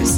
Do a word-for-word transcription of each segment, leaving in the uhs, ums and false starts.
Andrews.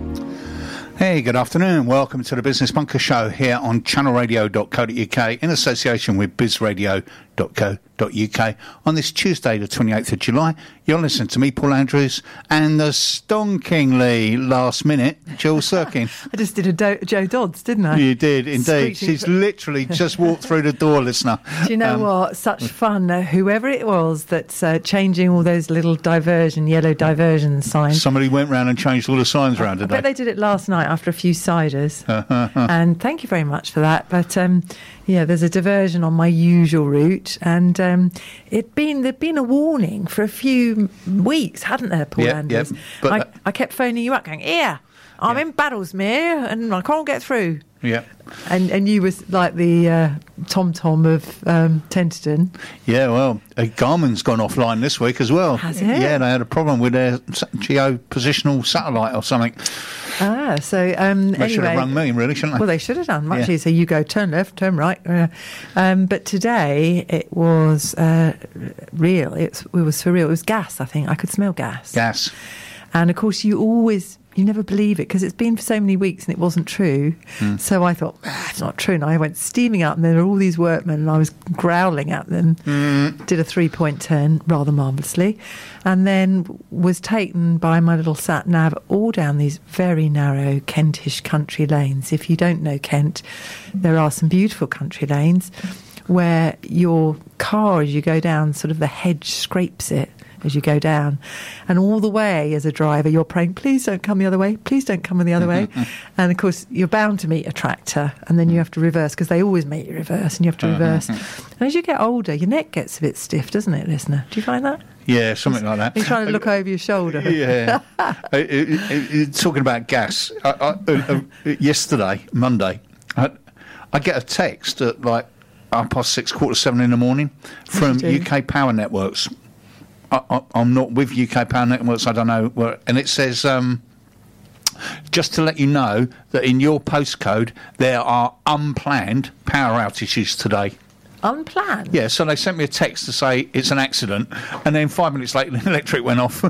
Hey, good afternoon. Welcome to the Business Bunker Show here on channel radio dot co dot uk in association with biz radio dot co dot uk. On this Tuesday, the twenty-eighth of July, you're listening to me, Paul Andrews, and the stonkingly last minute, Jill Sirkin. I just did a Do- Joe Dodds, didn't I? You did, indeed. Screeching She's for- literally just walked through the door, listener. Do you know Um, what? Such fun. Uh, whoever it was that's uh, changing all those little diversion, yellow diversion signs. Somebody went round and changed all the signs around I today. bet they did it last night after a few ciders. And thank you very much for that. But um, yeah, there's a diversion on my usual route, and um, it been there'd been a warning for a few weeks, hadn't there, Paul Yep, Andrews? yep. But, I, uh, I kept phoning you up, going, "Here, I'm Yeah. in Battlesmere, and I can't get through." Yeah. And and you was like the uh, Tom Tom of um, Tenterden. Yeah, well, uh, Garmin's gone offline this week as well. Has it? Yeah, they had a problem with their s- geopositional satellite or something. Ah, so um, They anyway, should have rung me, really, shouldn't they? well, they should have done. Much Yeah. easier. You go turn left, turn right. Uh, um, but today it was uh, real. It, it was for real. It was gas. I think I could smell gas. Gas. And of course, you always. You never believe it because it's been for so many weeks and it wasn't true. Mm. So I thought, ah, it's not true. And I went steaming up and there were all these workmen and I was growling at them. Mm. Did a three-point turn rather marvellously and then was taken by my little sat-nav all down these very narrow Kentish country lanes. If you don't know Kent, there are some beautiful country lanes where your car, as you go down, sort of the hedge scrapes it as you go down. And all the way as a driver, you're praying, please don't come the other way, please don't come the other way. And of course, you're bound to meet a tractor and then you have to reverse because they always make you reverse and you have to reverse. And as you get older, your neck gets a bit stiff, doesn't it, listener? Do you find that? Yeah, something like that. You're trying to look over your shoulder. Yeah. uh, uh, uh, talking about gas, I, I, uh, uh, yesterday, Monday, I, I get a text at like half past six, quarter to seven in the morning from Yes, you do. U K Power Networks. I, I, I'm not with U K Power Networks, I don't know where, and it says, um, just to let you know that in your postcode there are unplanned power outages today. Unplanned? Yeah, so they sent me a text to say it's an accident, and then five minutes later the electric went off.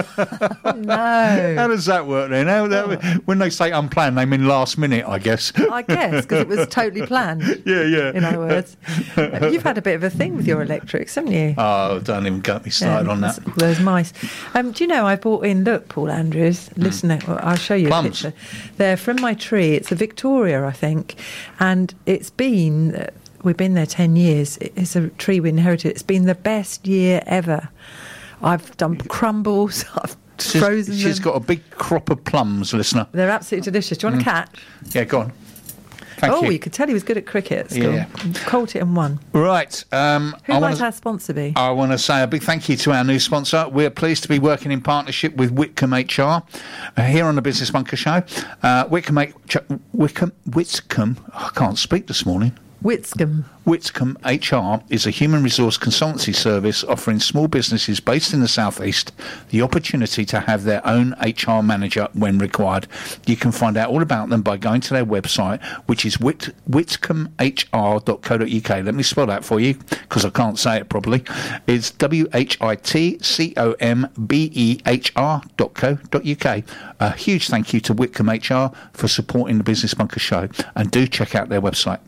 No. How does that work then? How, that, when they say unplanned, they mean last minute, I guess. I guess, because it was totally planned. Yeah, yeah. In other words. You've had a bit of a thing with your electrics, haven't you? Oh, don't even get me started Yeah, on that. all those mice. Um, do you know, I bought in, look, Paul Andrews, listen, well, I'll show you Plums. a picture. They're from my tree. It's a Victoria, I think. And it's been, uh, we've been there ten years. It's a tree we inherited. It's been the best year ever. I've done crumbles, I've She's, frozen she's them. got a big crop of plums, listener. They're absolutely delicious. Do you want a catch? Yeah, go on. Thank oh, you. you could tell he was good at cricket at school. Yeah. Caught it and won. Right. Um, Who I might wanna, our sponsor be? I want to say a big thank you to our new sponsor. We're pleased to be working in partnership with Whitcomb H R uh, here on the Business Bunker Show. Uh, Whitcomb, H- Whitcomb, Whitcomb, I can't speak this morning. Whitcomb. Whitcomb H R is a human resource consultancy service offering small businesses based in the South East the opportunity to have their own H R manager when required. You can find out all about them by going to their website, which is whit- whitcomb h r dot co dot u k. Let me spell that for you because I can't say it properly. It's W H I T C O M B E H R dot co dot u k. A huge thank you to Whitcomb H R for supporting the Business Bunker Show, and do check out their website.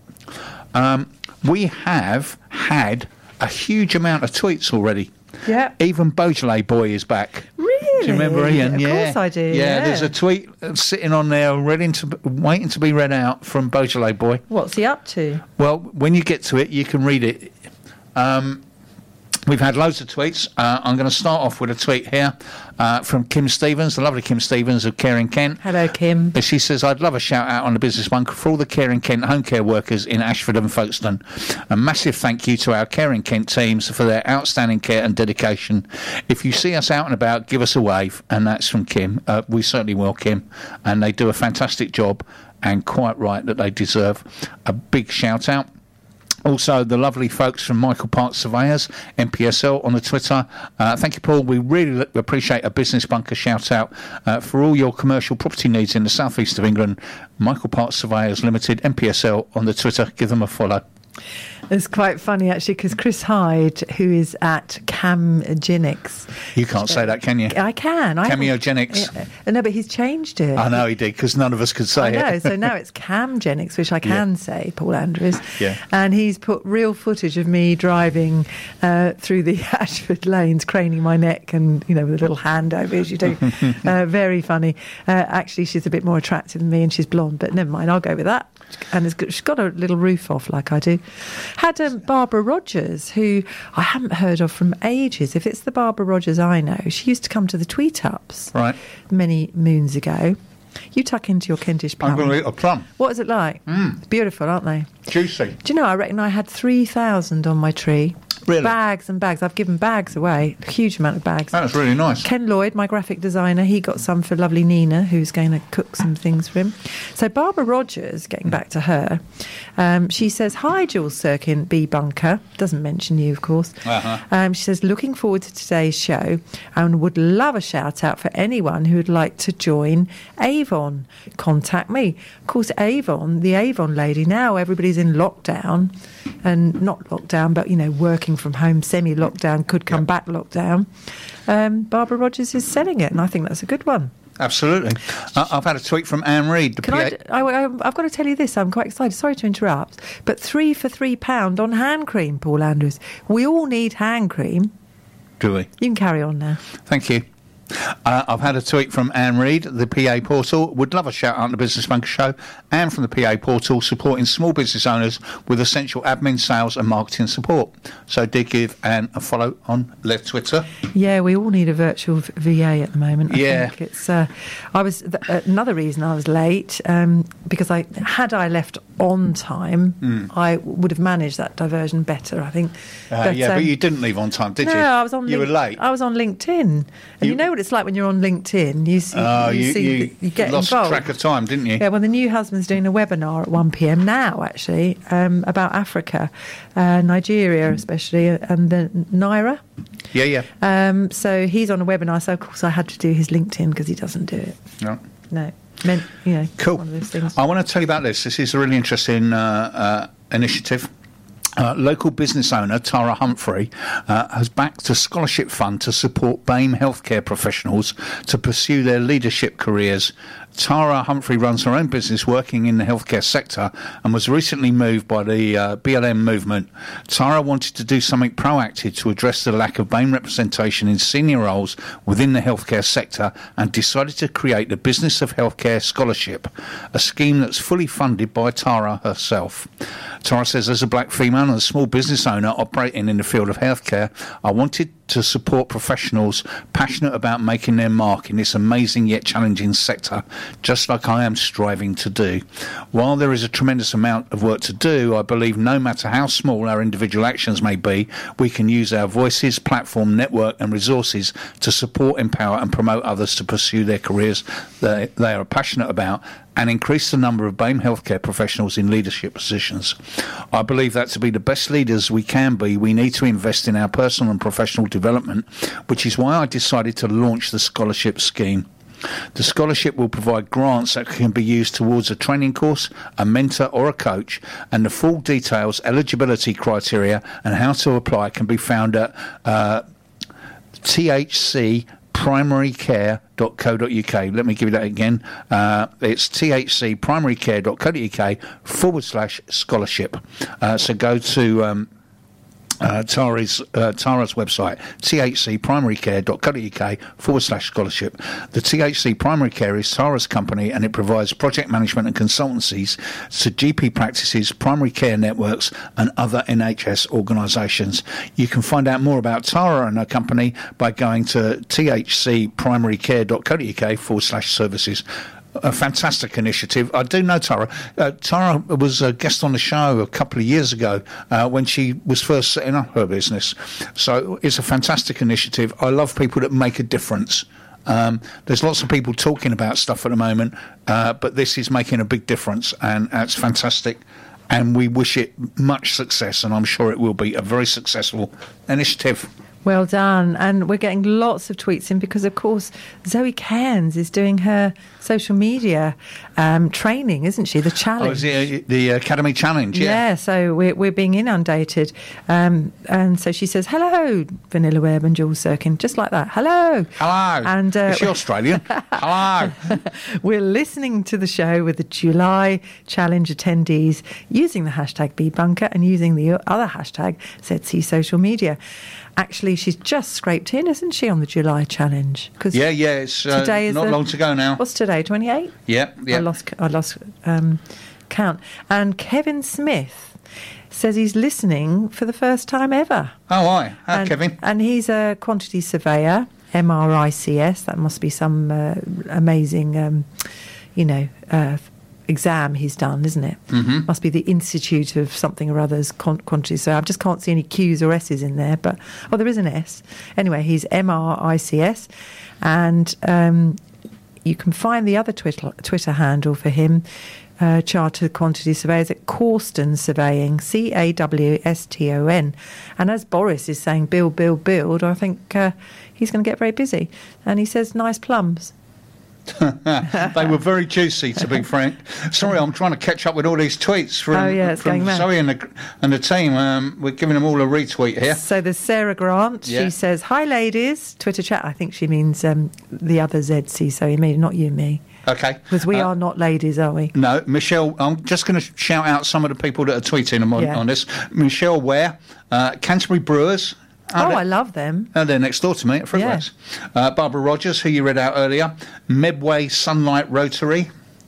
Um, we have had a huge amount of tweets already. Yeah. Even Beaujolais Boy is back. Really? Do you remember Ian? Of yeah. course I do. Yeah, Yeah. there's a tweet sitting on there, ready to, waiting to be read out from Beaujolais Boy. What's he up to? Well, when you get to it, you can read it. Um, we've had loads of tweets. Uh, I'm going to start off with a tweet here uh, from Kim Stevens, the lovely Kim Stevens of Care in Kent. Hello, Kim. She says, I'd love a shout out on the Business Bunker for all the Care in Kent home care workers in Ashford and Folkestone. A massive thank you to our Care in Kent teams for their outstanding care and dedication. If you see us out and about, give us a wave. And that's from Kim. Uh, we certainly will, Kim. And they do a fantastic job, and quite right that they deserve a big shout out. Also, the lovely folks from Michael Park Surveyors, M P S L, on the Twitter. Uh, thank you, Paul. We really appreciate a Business Bunker shout-out uh, for all your commercial property needs in the southeast of England. Michael Park Surveyors Limited, M P S L, on the Twitter. Give them a follow. It's quite funny, actually, because Chris Hyde, who is at Camgenics... You can't say that, can you? I can. I Cameogenics. Uh, no, but he's changed it. I know he did, because none of us could say I know, it. so now it's Camgenics, which I can Yeah. say, Paul Andrews. Yeah. And he's put real footage of me driving uh, through the Ashford lanes, craning my neck and, you know, with a little hand over as you do. uh, very funny. Uh, actually, she's a bit more attractive than me and she's blonde, but never mind, I'll go with that. And it's got, she's got a little roof off like I do. Had um, Barbara Rogers, who I haven't heard of from ages. If it's the Barbara Rogers I know, she used to come to the Tweet-Ups Right. many moons ago. You tuck into your Kentish plum. I'm going to eat a plum. What is it like? Mm. Beautiful, aren't they? Juicy. Do you know, I reckon I had three thousand on my tree. Really? Bags and bags. I've given bags away, a huge amount of bags. That was really nice. Ken Lloyd, my graphic designer, he got some for lovely Nina, who's going to cook some things for him. So Barbara Rogers, getting back to her, um, she says, hi, Jules Sirkin, B Bunker. Doesn't mention you, of course. Uh-huh. Um, she says, looking forward to today's show and would love a shout out for anyone who would like to join Avon. Contact me. Of course, Avon, the Avon lady, now everybody's in lockdown, and not lockdown, but, you know, working from home, semi-lockdown, could come Yep. back lockdown. Um, Barbara Rogers is selling it, and I think that's a good one. Absolutely. Uh, I've had a tweet from Anne Reid. The Can P A I, d- I, I, I've got to tell you this, I'm quite excited, sorry to interrupt, but three for three pound on hand cream, Paul Andrews. We all need hand cream. Do we? You can carry on now. Thank you. Uh, I've had a tweet from Anne Reid, the P A Portal. Would love a shout out on the Business Bunker Show. Anne from the P A Portal, supporting small business owners with essential admin, sales and marketing support. So do give Anne a follow on left Twitter. Yeah, we all need a virtual v- V A at the moment. I Yeah. think it's. Uh, I was th- uh, another reason I was late um, because I had I left on time, Mm. I would have managed that diversion better. I think. Uh, yeah, um, but you didn't leave on time, did no, you? I was on. You Link- were late. I was on LinkedIn, and you, You- know what it's like when you're on LinkedIn. You see, Oh, you, you, see, you, that you get lost involved. track of time, didn't you? Yeah, well, the new husband's doing a webinar at one p m now, actually, um, about Africa, uh, Nigeria especially, and the Naira. Yeah, yeah. Um, so he's on a webinar, so of course I had to do his LinkedIn because he doesn't do it. No. No, meant you know, Cool. one of those things. I want to tell you about this. This is a really interesting uh, uh, initiative. Uh, local business owner Tara Humphrey uh, has backed a scholarship fund to support BAME healthcare professionals to pursue their leadership careers. Tara Humphrey runs her own business working in the healthcare sector and was recently moved by the uh, B L M movement. Tara wanted to do something proactive to address the lack of BAME representation in senior roles within the healthcare sector and decided to create the Business of Healthcare Scholarship, a scheme that's fully funded by Tara herself. Tara says, as a black female and a small business owner operating in the field of healthcare, I wanted to support professionals passionate about making their mark in this amazing yet challenging sector, just like I am striving to do. While there is a tremendous amount of work to do, I believe no matter how small our individual actions may be, we can use our voices, platform, network and resources to support, empower and promote others to pursue their careers that they are passionate about and increase the number of BAME healthcare professionals in leadership positions. I believe that to be the best leaders we can be, we need to invest in our personal and professional development, which is why I decided to launch the scholarship scheme. The scholarship will provide grants that can be used towards a training course, a mentor or a coach, and the full details, eligibility criteria and how to apply can be found at uh, T H C primary care dot co dot uk. Let me give you that again. Uh, it's T H C primary care dot co dot uk forward slash scholarship. Uh, so go to um, uh, Tara's, uh, Tara's website, T H C primary care dot co dot uk forward slash scholarship. The T H C Primary Care is Tara's company and it provides project management and consultancies to G P practices, primary care networks and other N H S organisations. You can find out more about Tara and her company by going to T H C primary care dot co dot uk forward slash services. A fantastic initiative. I do know Tara. Uh, Tara was a guest on the show a couple of years ago uh, when she was first setting up her business. So it's a fantastic initiative. I love people that make a difference. Um, there's lots of people talking about stuff at the moment, uh, but this is making a big difference, and that's fantastic. And we wish it much success, and I'm sure it will be a very successful initiative. Well done. And we're getting lots of tweets in because, of course, Zoe Cairns is doing her social media um, training, isn't she? The challenge. Oh, is it the Academy Challenge? Yeah. Yeah, so we're, we're being inundated. Um, and so she says, hello, Vanilla Web and Jules Sirkin, just like that. Hello. Hello. And, uh, is she Australian? Hello. We're listening to the show with the July Challenge attendees using the hashtag BeBunker and using the other hashtag Z C Social Media. Actually, she's just scraped in, isn't she, on the July Challenge? Cause yeah, yeah, it's uh, today is not the, long to go now. What's today, twenty-eight? Yeah, yeah. I lost, I lost um, count. And Kevin Smith says he's listening for the first time ever. Oh, hi. Hi, and, Kevin. And he's a quantity surveyor, M R I C S. That must be some uh, amazing, um, you know, uh, exam he's done, isn't it? Mm-hmm. Must be the Institute of something or other's quantity. So I just can't see any Q's or S's in there. But oh, there is an S. Anyway, he's M R I C S, and um, you can find the other Twitter Twitter handle for him, uh, Chartered Quantity Surveyors, at Cawston Surveying, C A W S T O N. And as Boris is saying, build, build, build, I think uh, he's going to get very busy. And he says, nice plums. They were very juicy, to be frank. Sorry, I'm trying to catch up with all these tweets from, oh, yeah, it's from going mad. Zoe and the, and the team. Um, we're giving them all a retweet here. So there's Sarah Grant. Yeah. She says, hi, ladies. Twitter chat. I think she means um, the other Z C, so you mean not you, me. Okay. Because we Uh, are not ladies, are we? No, Michelle, I'm just going to shout out some of the people that are tweeting on, Yeah. on this. Michelle Ware, uh, Canterbury Brewers. Oh, they- I love them. Oh, they're next door to me at Fruitworks. Uh, Barbara Rogers, who you read out earlier. Medway Sunlight Rotary.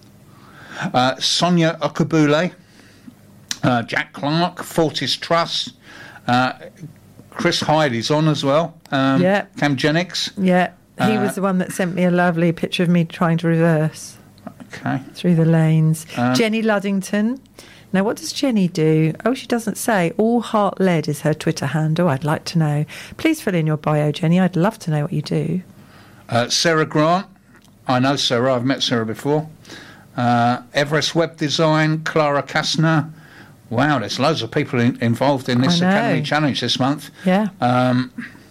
Uh, Sonia Okabule. Uh, Jack Clark, Fortis Trust. Uh, Chris Hyde is on as well. Um, Yeah. Cam Jennings. Yeah. He Uh, was the one that sent me a lovely picture of me trying to reverse Okay. through the lanes. Uh, Jenny Luddington. Now, what does Jenny do? Oh, she doesn't say. All Heart Led is her Twitter handle. I'd like to know. Please fill in your bio, Jenny. I'd love to know what you do. Uh, Sarah Grant. I know Sarah. I've met Sarah before. Uh, Everest Web Design. Clara Kastner. Wow, there's loads of people in, involved in this I know. Academy Challenge this month. Yeah. Um,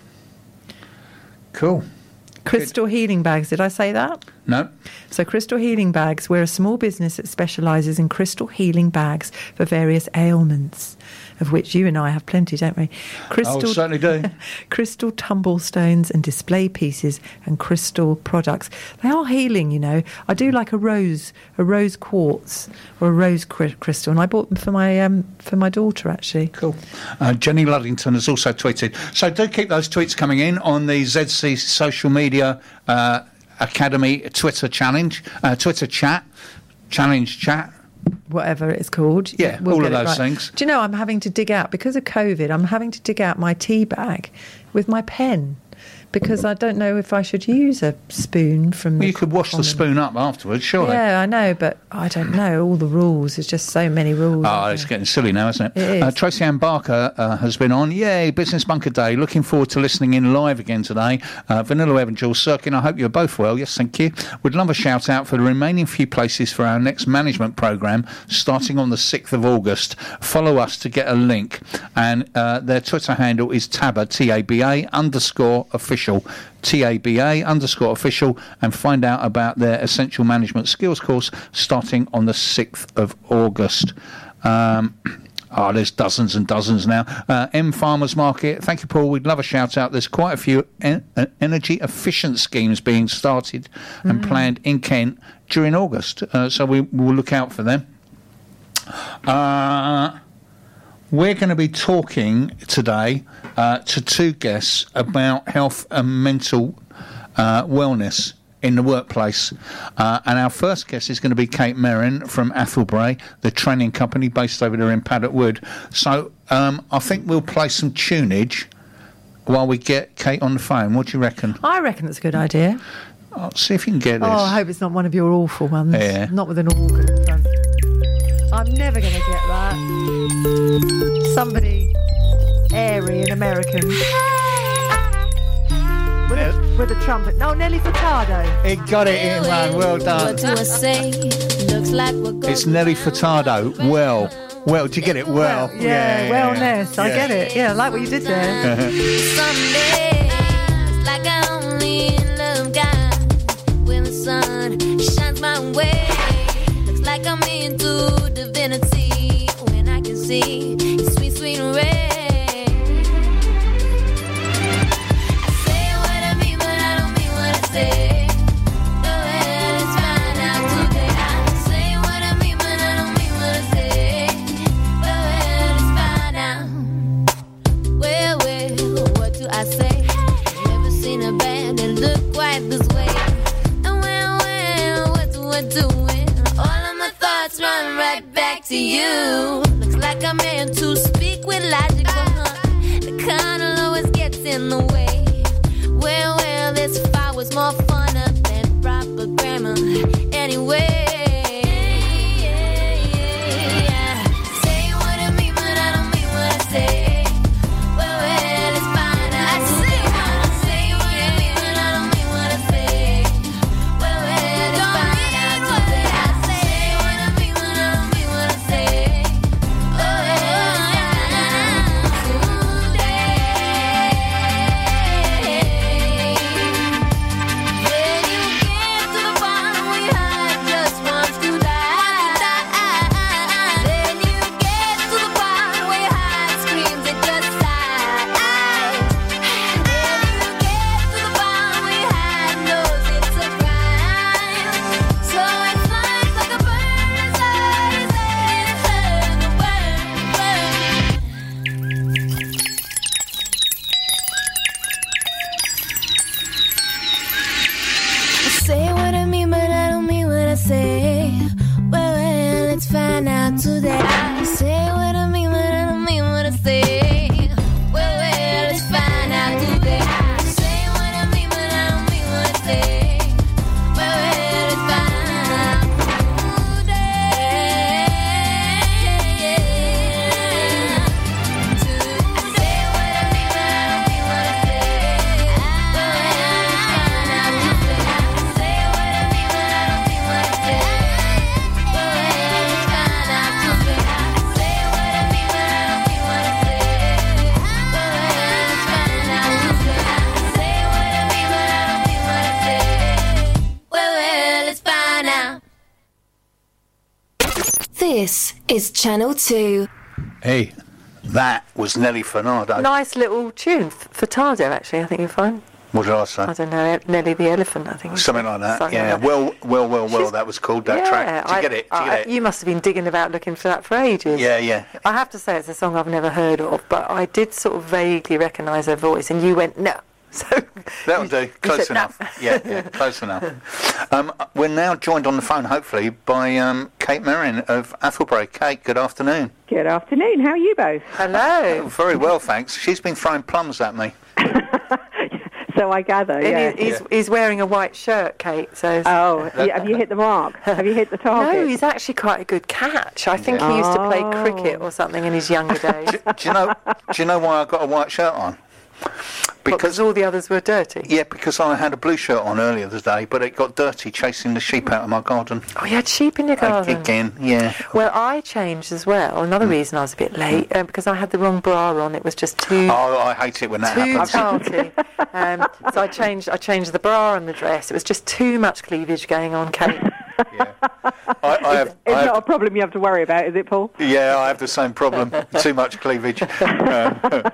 cool. Crystal Healing Bags. Did I say that? No. So Crystal Healing Bags, we're a small business that specialises in crystal healing bags for various ailments, of which you and I have plenty, don't we? Crystal, Oh, certainly do. crystal tumblestones and display pieces and crystal products. They are healing, you know. I do like a rose, a rose quartz or a rose cri- crystal, and I bought them for my um, for my daughter, actually. Cool. Uh, Jenny Luddington has also tweeted. So do keep those tweets coming in on the Z C social media uh, Academy Twitter challenge, uh, Twitter chat, challenge chat. Whatever it's called. Yeah, We'll all get of it those right. things. Do you know, I'm having to dig out, because of COVID, I'm having to dig out my tea bag with my pen, because I don't know if I should use a spoon from Well, the you could wash the common- spoon up afterwards, surely. Yeah, I know, but I don't know all the rules. There's just so many rules. Oh, aren't it's there? getting silly now, isn't it? It is. Uh, Tracy Ann Barker uh, has been on. Yay, Business Bunker Day. Looking forward to listening in live again today. Uh, Vanilla Web and Jules Sirkin, I hope you're both well. Yes, thank you. Would love a shout out for the remaining few places for our next management programme starting on the sixth of August. Follow us to get a link. And uh, their Twitter handle is Taba, T A B A underscore official. T A B A underscore official, and find out about their Essential Management Skills course starting on the sixth of August. Um, oh, there's dozens and dozens now. Uh, M Farmers Market, thank you, Paul. We'd love a shout out. There's quite a few en- energy efficient schemes being started and Mm. planned in Kent during August, uh, so we will look out for them. Uh, We're going to be talking today uh, to two guests about health and mental uh, wellness in the workplace. Uh, and our first guest is going to be Kate Merrin from Athelbrae, the training company based over there in Paddock Wood. So um, I think we'll play some tunage while we get Kate on the phone. What do you reckon? I reckon that's a good idea. Oh, see if you can get this. Oh, I hope it's not one of your awful ones. Yeah. Not with an organ in front. I'm never going to get that. Somebody airy and American. With a, with a trumpet. No, Nelly Furtado. It got it in, man. Well done. What do I say? Looks like we're It's Nelly Furtado. Well. Well, do you get it? Well, well yeah, yeah, wellness. yeah. I get it. Yeah, I like what you did there. Someday, it's like I only love God when the sun shines my way. Looks like I'm into divinity when I can see your sweet, sweet ray. To you, looks like I'm meant to speak with logic, uh-huh. The kind of always gets in the way. Well, well, this fight was more fun up than proper grammar. Anyway. This is Channel two. Hey, that was Nelly Furtado. Nice little tune. Furtado, actually, I think you'll find. What did I say? I don't know, Nelly the Elephant, I think. Something like that, Something yeah. like that. Well, well, well, well, She's, that was called, that yeah, track. Did you I, get it? Did I, you get it? You must have been digging about looking for that for ages. Yeah, yeah. I have to say it's a song I've never heard of, but I did sort of vaguely recognise her voice, and you went, no. So That'll do. Close said, enough. no. yeah, yeah, close enough. Um, we're now joined on the phone, hopefully, by um, Kate Merrin of Athelbrae. Kate, good afternoon. Good afternoon. How are you both? Hello. Oh, very well, thanks. She's been throwing plums at me. So I gather, And yeah. he- he's, he's wearing a white shirt, Kate. So Oh, yeah, have you hit the mark? Have you hit the target? no, he's actually quite a good catch. I think he used to play Oh. cricket or something in his younger days. Do you know? Do you know why I got a white shirt on? Because all the others were dirty. Yeah, because I had a blue shirt on earlier today, but it got dirty chasing the sheep out of my garden. Oh, you had sheep in your garden. Again, yeah. Well, I changed as well. Another reason I was a bit late, uh, because I had the wrong bra on. It was just too Oh, I hate it when that too happens. tarty. um, so I changed. I changed the bra and the dress. It was just too much cleavage going on, Kate. Yeah. I, I have, It's I have, not a problem you have to worry about, is it, Paul? yeah, I have the same problem. Too much cleavage. Um,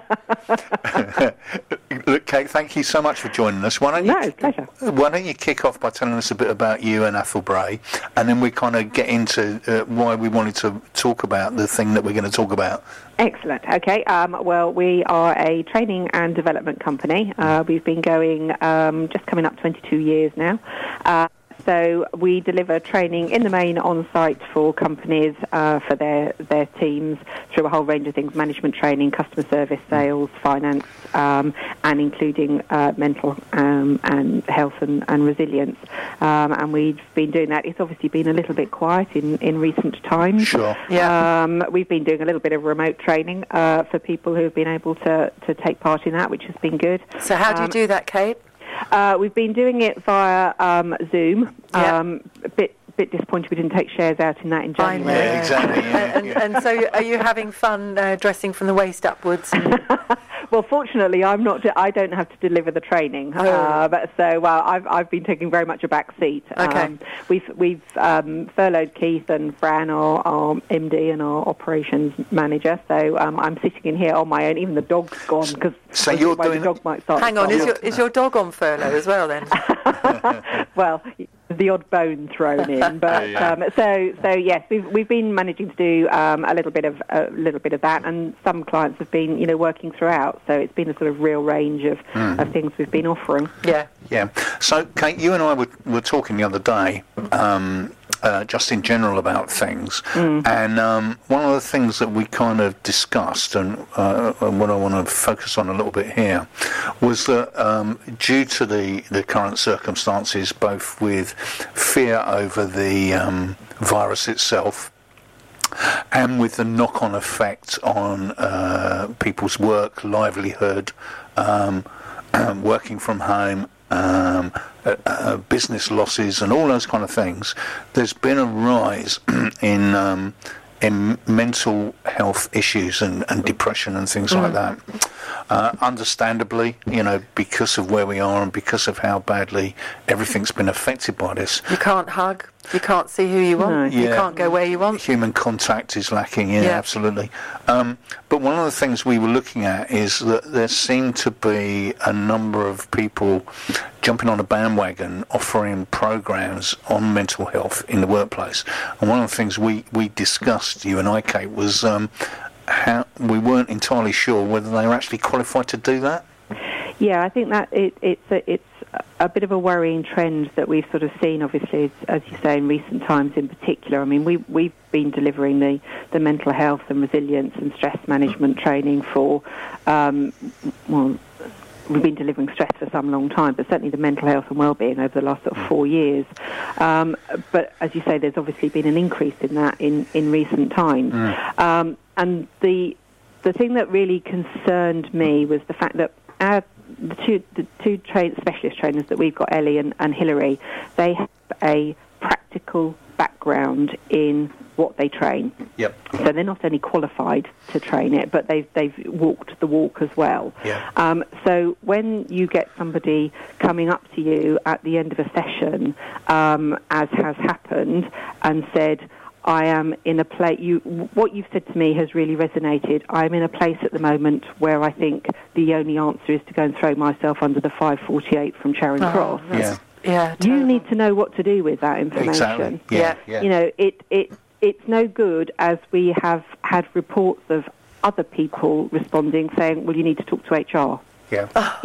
Look, Kate, thank you so much for joining us. Why don't you? No, it's a pleasure. Why don't you kick off by telling us a bit about you and Athelbrae, and then we kind of get into uh, why we wanted to talk about the thing that we're going to talk about. Excellent. Okay. Um, well, we are a training and development company. Uh, we've been going um, just coming up twenty-two years now. Uh, So we deliver training in the main on-site for companies, uh, for their, their teams through a whole range of things: management training, customer service, sales, finance, um, and including uh, mental um, and health and, and resilience. Um, and we've been doing that. It's obviously been a little bit quiet in, in recent times. Sure. Yeah. Um, we've been doing a little bit of remote training uh, for people who have been able to, to take part in that, which has been good. So how do you Um, do that, Kate? Uh, we've been doing it via um, Zoom, Yeah. um, a bit bit disappointed we didn't take shares out in that in I know. January. Yeah, exactly, yeah, and, yeah. and so, are you having fun uh, dressing from the waist upwards? And Well, fortunately, I'm not. I don't have to deliver the training, Oh. uh, but so uh, I've I've been taking very much a back seat. Okay. Um, we've we've um, furloughed Keith and Fran, our, our M D and our operations manager. So um, I'm sitting in here on my own. Even the dog's gone because So you're doing- the dog might start. hang on, to is bark. your is your dog on furlough as well then? Well, the odd bone thrown in, but Yeah, yeah. um, so so yes, we've we've been managing to do um, a little bit of a little bit of that, and some clients have been you know working throughout. So it's been a sort of real range of, of things we've been offering. Yeah. Yeah. So, Kate, you and I were, were talking the other day, um, uh, just in general about things, and um, one of the things that we kind of discussed, and, uh, and what I want to focus on a little bit here, was that um, due to the, the current circumstances, both with fear over the um, virus itself, and with the knock-on effect on uh, people's work, livelihood, um, um, working from home, um, uh, uh, business losses, and all those kind of things, there's been a rise in um, in mental health issues and, and depression and things like that. Uh, understandably, you know, because of where we are and because of how badly everything's been affected by this. You can't hug. You can't see who you want. No. You Yeah. can't go where you want. Human contact is lacking, yeah, Yeah. absolutely. Um, but one of the things we were looking at is that there seemed to be a number of people jumping on a bandwagon offering programs on mental health in the workplace. And one of the things we, we discussed, you and I, Kate, was um, how we weren't entirely sure whether they were actually qualified to do that. Yeah, I think that it, it's a, it's a bit of a worrying trend that we've sort of seen, obviously, as, as you say, in recent times in particular. I mean, we, we've been delivering the, the mental health and resilience and stress management training for, um, well, we've been delivering stress for some long time, but certainly the mental health and well-being over the last sort of four years. Um, but as you say, there's obviously been an increase in that in, in recent times. Mm. Um, and the the thing that really concerned me was the fact that our the two the two tra- specialist trainers that we've got, Ellie and, and Hilary, they have a practical background in what they train. Yep. So they're not only qualified to train it, but they've they've walked the walk as well. Yeah. Um, so when you get somebody coming up to you at the end of a session, um, as has happened, and said, I am in a place, you, what you've said to me has really resonated. I'm in a place at the moment where I think the only answer is to go and throw myself under the five forty-eight from Charing Oh, Cross. that's- Yeah. Yeah. You terrible. need to know what to do with that information. Exactly. Yeah. Yeah. Yeah. You know, it, it it's no good, as we have had reports of other people responding saying, well, you need to talk to H R. Yeah.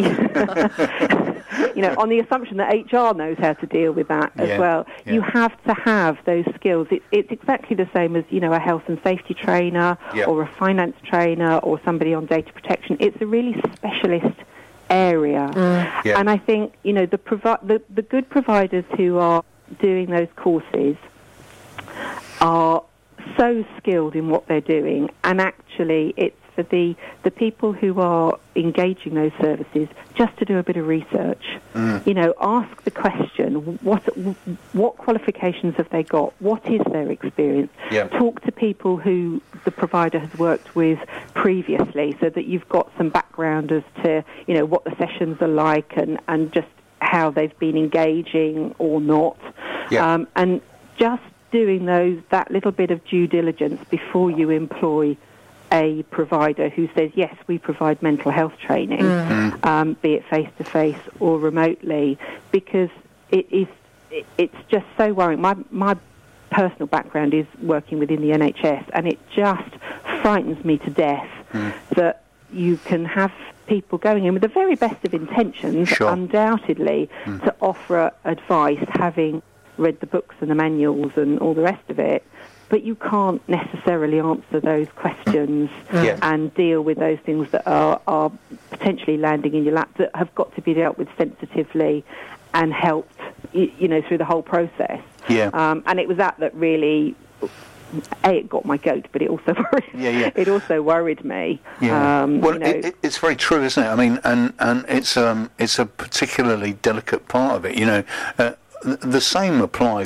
You know, on the assumption that H R knows how to deal with that as Yeah, well. yeah. You have to have those skills. It, it's exactly the same as, you know, a health and safety trainer Yeah. or a finance trainer or somebody on data protection. It's a really specialist area. Yeah. And I think, you know, the, provi- the the good providers who are doing those courses are so skilled in what they're doing, and actually it's for the, the people who are engaging those services just to do a bit of research. Mm. You know, ask the question, what what qualifications have they got? What is their experience? Yeah. Talk to people who the provider has worked with previously, so that you've got some background as to, you know, what the sessions are like, and, and just how they've been engaging or not. Yeah. Um, and just doing those that little bit of due diligence before you employ a provider who says, yes, we provide mental health training, Mm. um, be it face-to-face or remotely, because it is, it, it's just so worrying. My, my personal background is working within the N H S, and it just frightens me to death Mm. that you can have people going in with the very best of intentions, Sure. undoubtedly, Mm. to offer advice, having read the books and the manuals and all the rest of it, but you can't necessarily answer those questions Yeah. and deal with those things that are, are potentially landing in your lap, that have got to be dealt with sensitively and helped, you, you know, through the whole process. Yeah. Um, and it was that that really, A, it got my goat, but it also worried, Yeah, yeah. it also worried me. Yeah. Um, well, you know, it, it, it's very true, isn't it? I mean, and, and it's um it's a particularly delicate part of it. You know, uh, th- the same applies to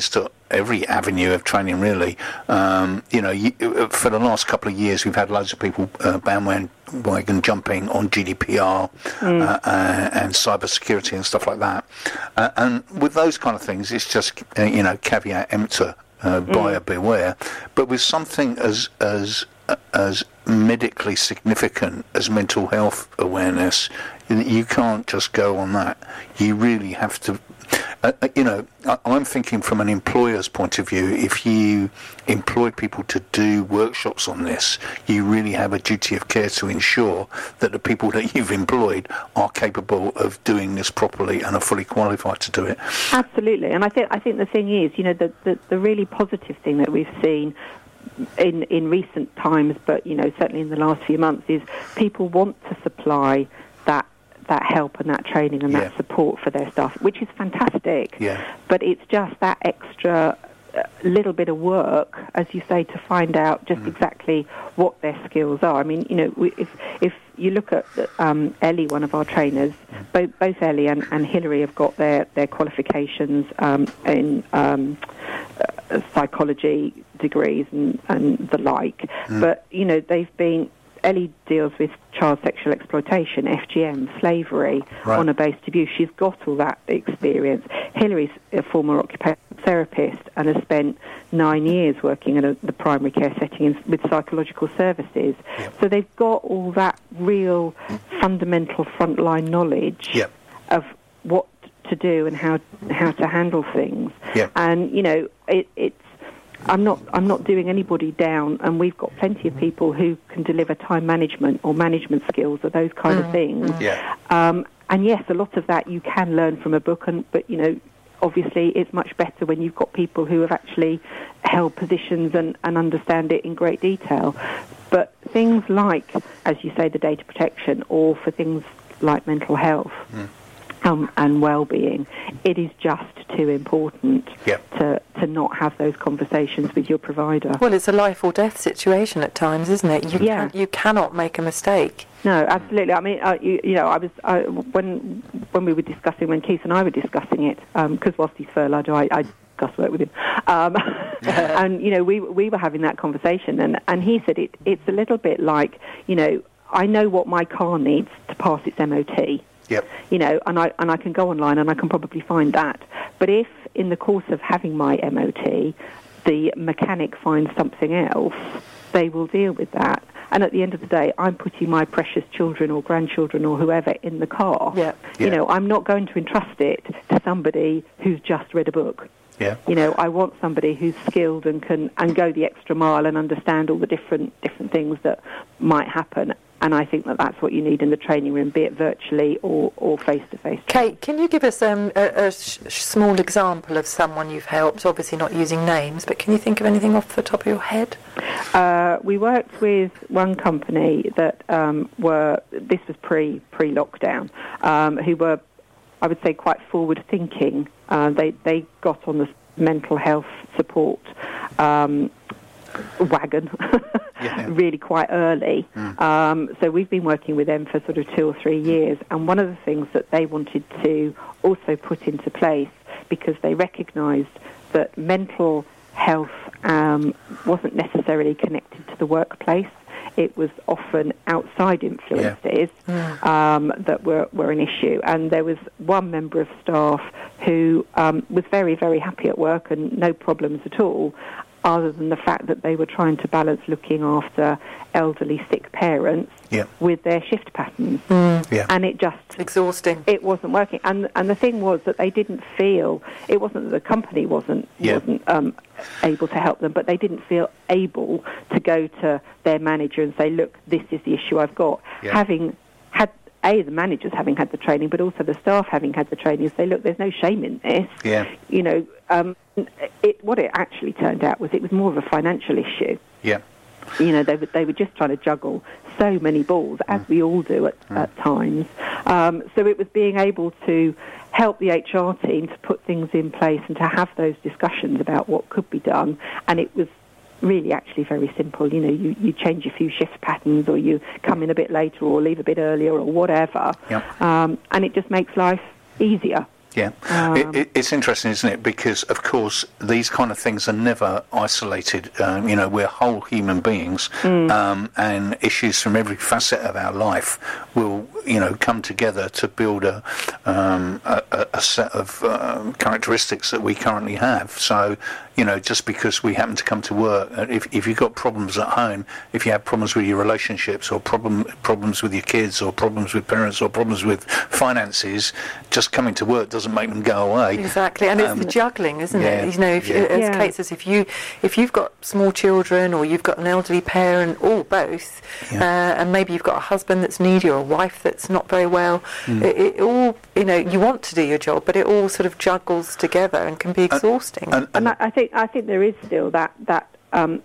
every avenue of training, really. Um, you know, you, for the last couple of years, we've had loads of people uh, bandwagon jumping on G D P R mm. uh, uh, and cyber security and stuff like that. Uh, and with those kind of things, it's just, uh, you know, caveat emptor, uh, buyer mm. beware. But with something as as as medically significant as mental health awareness, you can't just go on that. You really have to. Uh, you know, I, I'm thinking from an employer's point of view, if you employ people to do workshops on this, you really have a duty of care to ensure that the people that you've employed are capable of doing this properly and are fully qualified to do it. Absolutely. And I think I think the thing is, you know, the, the, the really positive thing that we've seen in, in recent times, but, you know, certainly in the last few months, is people want to supply that that help and that training and yeah. that support for their staff, which is fantastic. Yeah. But it's just that extra uh, little bit of work, as you say, to find out just mm. exactly what their skills are. I mean, you know, we, if if you look at um, Ellie, one of our trainers, mm. both both Ellie and, and Hilary have got their, their qualifications um, in um, uh, psychology degrees and, and the like. Mm. But, you know, they've been... Ellie deals with child sexual exploitation, F G M, slavery, right. honour-based abuse. She's got all that experience. Hilary's a former occupational therapist and has spent nine years working in a, the primary care setting in, with psychological services. Yep. So they've got all that real fundamental frontline knowledge yep. of what to do and how how to handle things. Yep. And, you know, it, it's I'm not I'm not doing anybody down, and we've got plenty of people who can deliver time management or management skills or those kind mm. of things. Yeah. Um, and yes, a lot of that you can learn from a book, and but, you know, obviously it's much better when you've got people who have actually held positions and, and understand it in great detail. But things like, as you say, the data protection, or for things like mental health, mm. Um, and well-being, it is just too important yep. to, to not have those conversations with your provider. Well, it's a life or death situation at times, isn't it? You yeah. can, you cannot make a mistake. No, absolutely. I mean, uh, you, you know, I was I, when when we were discussing, when Keith and I were discussing it, because um, whilst he's furloughed, I, I discussed work with him, um, and you know, we we were having that conversation, and, and he said it it's a little bit like, you know, I know what my car needs to pass its M O T. Yep. You know, and I and I can go online and I can probably find that. But if in the course of having my M O T, the mechanic finds something else, they will deal with that. And at the end of the day, I'm putting my precious children or grandchildren or whoever in the car. Yep. You yeah. know, I'm not going to entrust it to somebody who's just read a book. Yeah. You know, I want somebody who's skilled and can and go the extra mile and understand all the different different things that might happen. And I think that that's what you need in the training room, be it virtually or, or face-to-face. Kate, can you give us um, a, a sh- small example of someone you've helped? Obviously not using names, but can you think of anything off the top of your head? Uh, we worked with one company that um, were, this was pre, pre-lockdown, um, who were, I would say, quite forward-thinking. Uh, they, they got on the mental health support um, wagon yeah. really quite early. Mm. Um, so we've been working with them for sort of two or three years. And one of the things that they wanted to also put into place, because they recognised that mental health um, wasn't necessarily connected to the workplace. It was often outside influences yeah. um, that were, were an issue. And there was one member of staff who um, was very, very happy at work and no problems at all, other than the fact that they were trying to balance looking after elderly sick parents yeah. with their shift patterns. Mm. Yeah. And it just... Exhausting. It wasn't working. And and the thing was that they didn't feel... It wasn't that the company wasn't, yeah. wasn't um, able to help them, but they didn't feel able to go to their manager and say, look, this is the issue I've got. Yeah. Having had... A, the managers having had the training, but also the staff having had the training, say, look, there's no shame in this. Yeah. You know, um, it, what it actually turned out was it was more of a financial issue. Yeah. You know, they were, they were just trying to juggle so many balls, as mm. we all do at, mm. at times. Um, so it was being able to help the H R team to put things in place and to have those discussions about what could be done. And it was really actually very simple. You know, you, you change a few shift patterns, or you come in a bit later or leave a bit earlier or whatever. Yep. Um, and it just makes life easier. Yeah, Um, it, it, it's interesting, isn't it? Because, of course, these kind of things are never isolated. Um, you know, we're whole human beings, Mm. um, and issues from every facet of our life will, you know, come together to build a um, a, a a set of um, characteristics that we currently have. So, you know, just because we happen to come to work, uh, if if you've got problems at home, if you have problems with your relationships, or problem problems with your kids, or problems with parents, or problems with finances, just coming to work doesn't make them go away. Exactly, and Um, it's the juggling, isn't yeah, it? You know, if you, yeah. as Yeah. Kate says, if you if you've got small children, or you've got an elderly parent, or both, Yeah. uh, and maybe you've got a husband that's needy or a wife that's not very well, Mm. it, it all, you know, you want to do your job, but it all sort of juggles together and can be exhausting. And, And I, I think I think there is still that that um,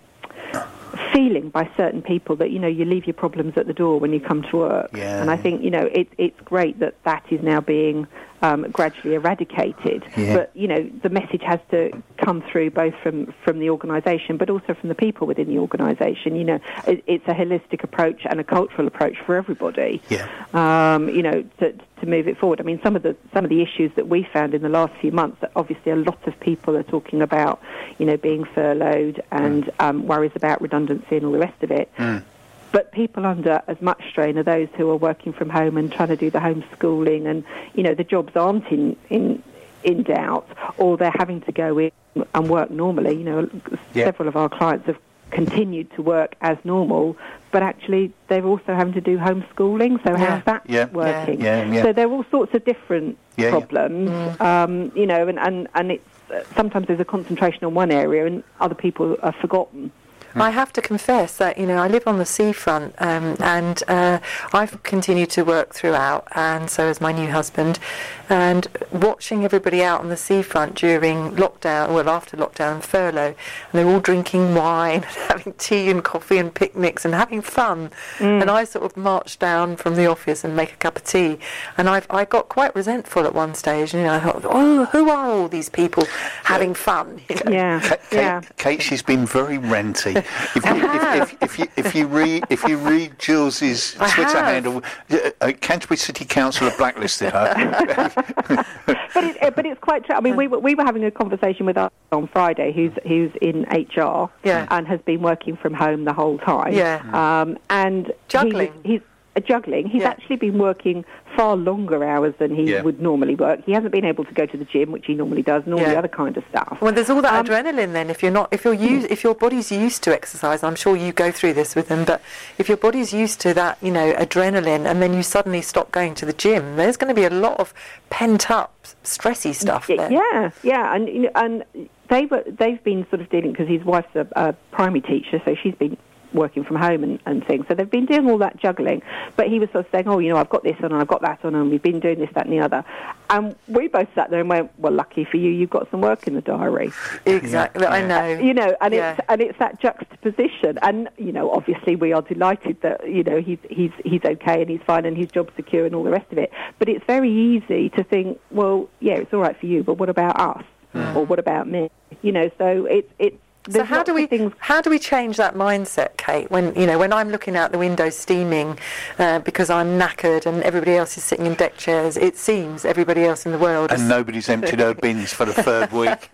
feeling by certain people that, you know, you leave your problems at the door when you come to work. Yeah. And I think, you know, it, it's great that that is now being um, gradually eradicated. Yeah. But, you know, the message has to come through both from, from the organisation but also from the people within the organisation. You know, it, it's a holistic approach and a cultural approach for everybody. Yeah. Um, you know, to, to move it forward. I mean, some of the some of the issues that we found in the last few months, that obviously a lot of people are talking about, you know, being furloughed and um, worries about redundancy and all the rest of it. Mm. But people under as much strain are those who are working from home and trying to do the homeschooling, and, you know, the jobs aren't in, in, in doubt, or they're having to go in and work normally. You know, Yeah. several of our clients have continued to work as normal, but actually they're also having to do homeschooling. So Yeah. how's that Yeah. working? Yeah, yeah. So there are all sorts of different Yeah, yeah. problems, um, you know, and, and, and it's uh, sometimes there's a concentration on one area and other people are forgotten. I have to confess that, you know, I live on the seafront, um, and uh, I've continued to work throughout, and so has my new husband. And watching everybody out on the seafront during lockdown, well, after lockdown and furlough, and they're all drinking wine and having tea and coffee and picnics and having fun. Mm. And I sort of marched down from the office and make a cup of tea. And I've, I got quite resentful at one stage. You know, I thought, oh, who are all these people having fun? You know? Yeah, Kate, yeah. Kate, she's been very renty. If you, I if, if, if you if you read if you read Jules's I Twitter have. handle, uh, uh, Canterbury City Council have blacklisted her. But it, it- but it's quite true. I mean, we were we were having a conversation with us on Friday, who's who's in H R Yeah. and has been working from home the whole time. Yeah. Um, and Juggling. He's, he's uh, juggling. He's Yeah. actually been working far longer hours than he Yeah. would normally work. He hasn't been able to go to the gym, which he normally does, and all Yeah. the other kind of stuff. Well, there's all that Um, adrenaline then. If you're not, if you're used, if your body's used to exercise, I'm sure you go through this with them. But if your body's used to that, you know, adrenaline, and then you suddenly stop going to the gym, there's going to be a lot of pent up, stressy stuff Y- there. Yeah, yeah, and you know, and they were they've been sort of dealing because his wife's a, a primary teacher, so she's been working from home and, and things. So they've been doing all that juggling. But he was sort of saying, oh, you know, I've got this on and I've got that on and we've been doing this, that and the other. And we both sat there and went, well, lucky for you, you've got some work in the diary. Exactly. I know. You know, and Yeah. it's and it's that juxtaposition. And, you know, obviously we are delighted that, you know, he's he's he's okay and he's fine and his job's secure and all the rest of it. But it's very easy to think, well, yeah, it's all right for you, but what about us? Or what about me? You know, so it's it's So there's how lots do of we things. how do we change that mindset, Kate? When you know when I'm looking out the window steaming uh, because I'm knackered and everybody else is sitting in deck chairs, it seems everybody else in the world is And nobody's emptied her bins for the third week.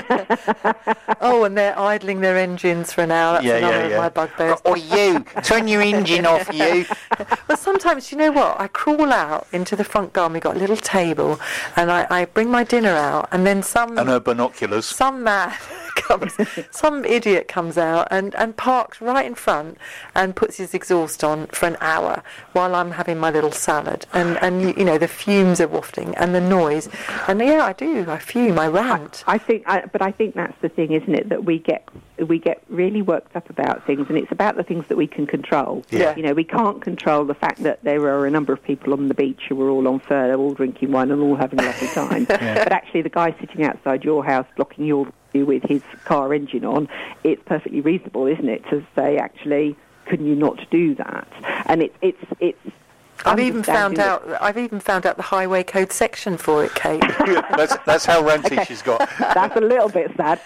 oh, and they're idling their engines for an hour. That's Yeah, another yeah, of yeah. my bugbears. Or you, turn your engine off, you. Well, sometimes, you know what? I crawl out into the front garden. We've got a little table, and I, I bring my dinner out, and then some And her binoculars. some man comes, some idiot comes out and, and parks right in front and puts his exhaust on for an hour while I'm having my little salad. And, and you, you know, the fumes are wafting and the noise. And yeah, I do. I fume. I rant. I think, I, but I think that's the thing, isn't it? That we get we get really worked up about things, and it's about the things that we can control. Yeah. You know, we can't control the fact that there are a number of people on the beach who are all on furlough, all drinking wine and all having a lovely time. Yeah. But actually, the guy sitting outside your house blocking your view with his car engine on, it's perfectly reasonable, isn't it, to say, actually, can you not do that? And it's it's it's I've even found understanding out. I've even found out the highway code section for it, Kate. that's that's how ranty Okay. she's got. That's a little bit sad.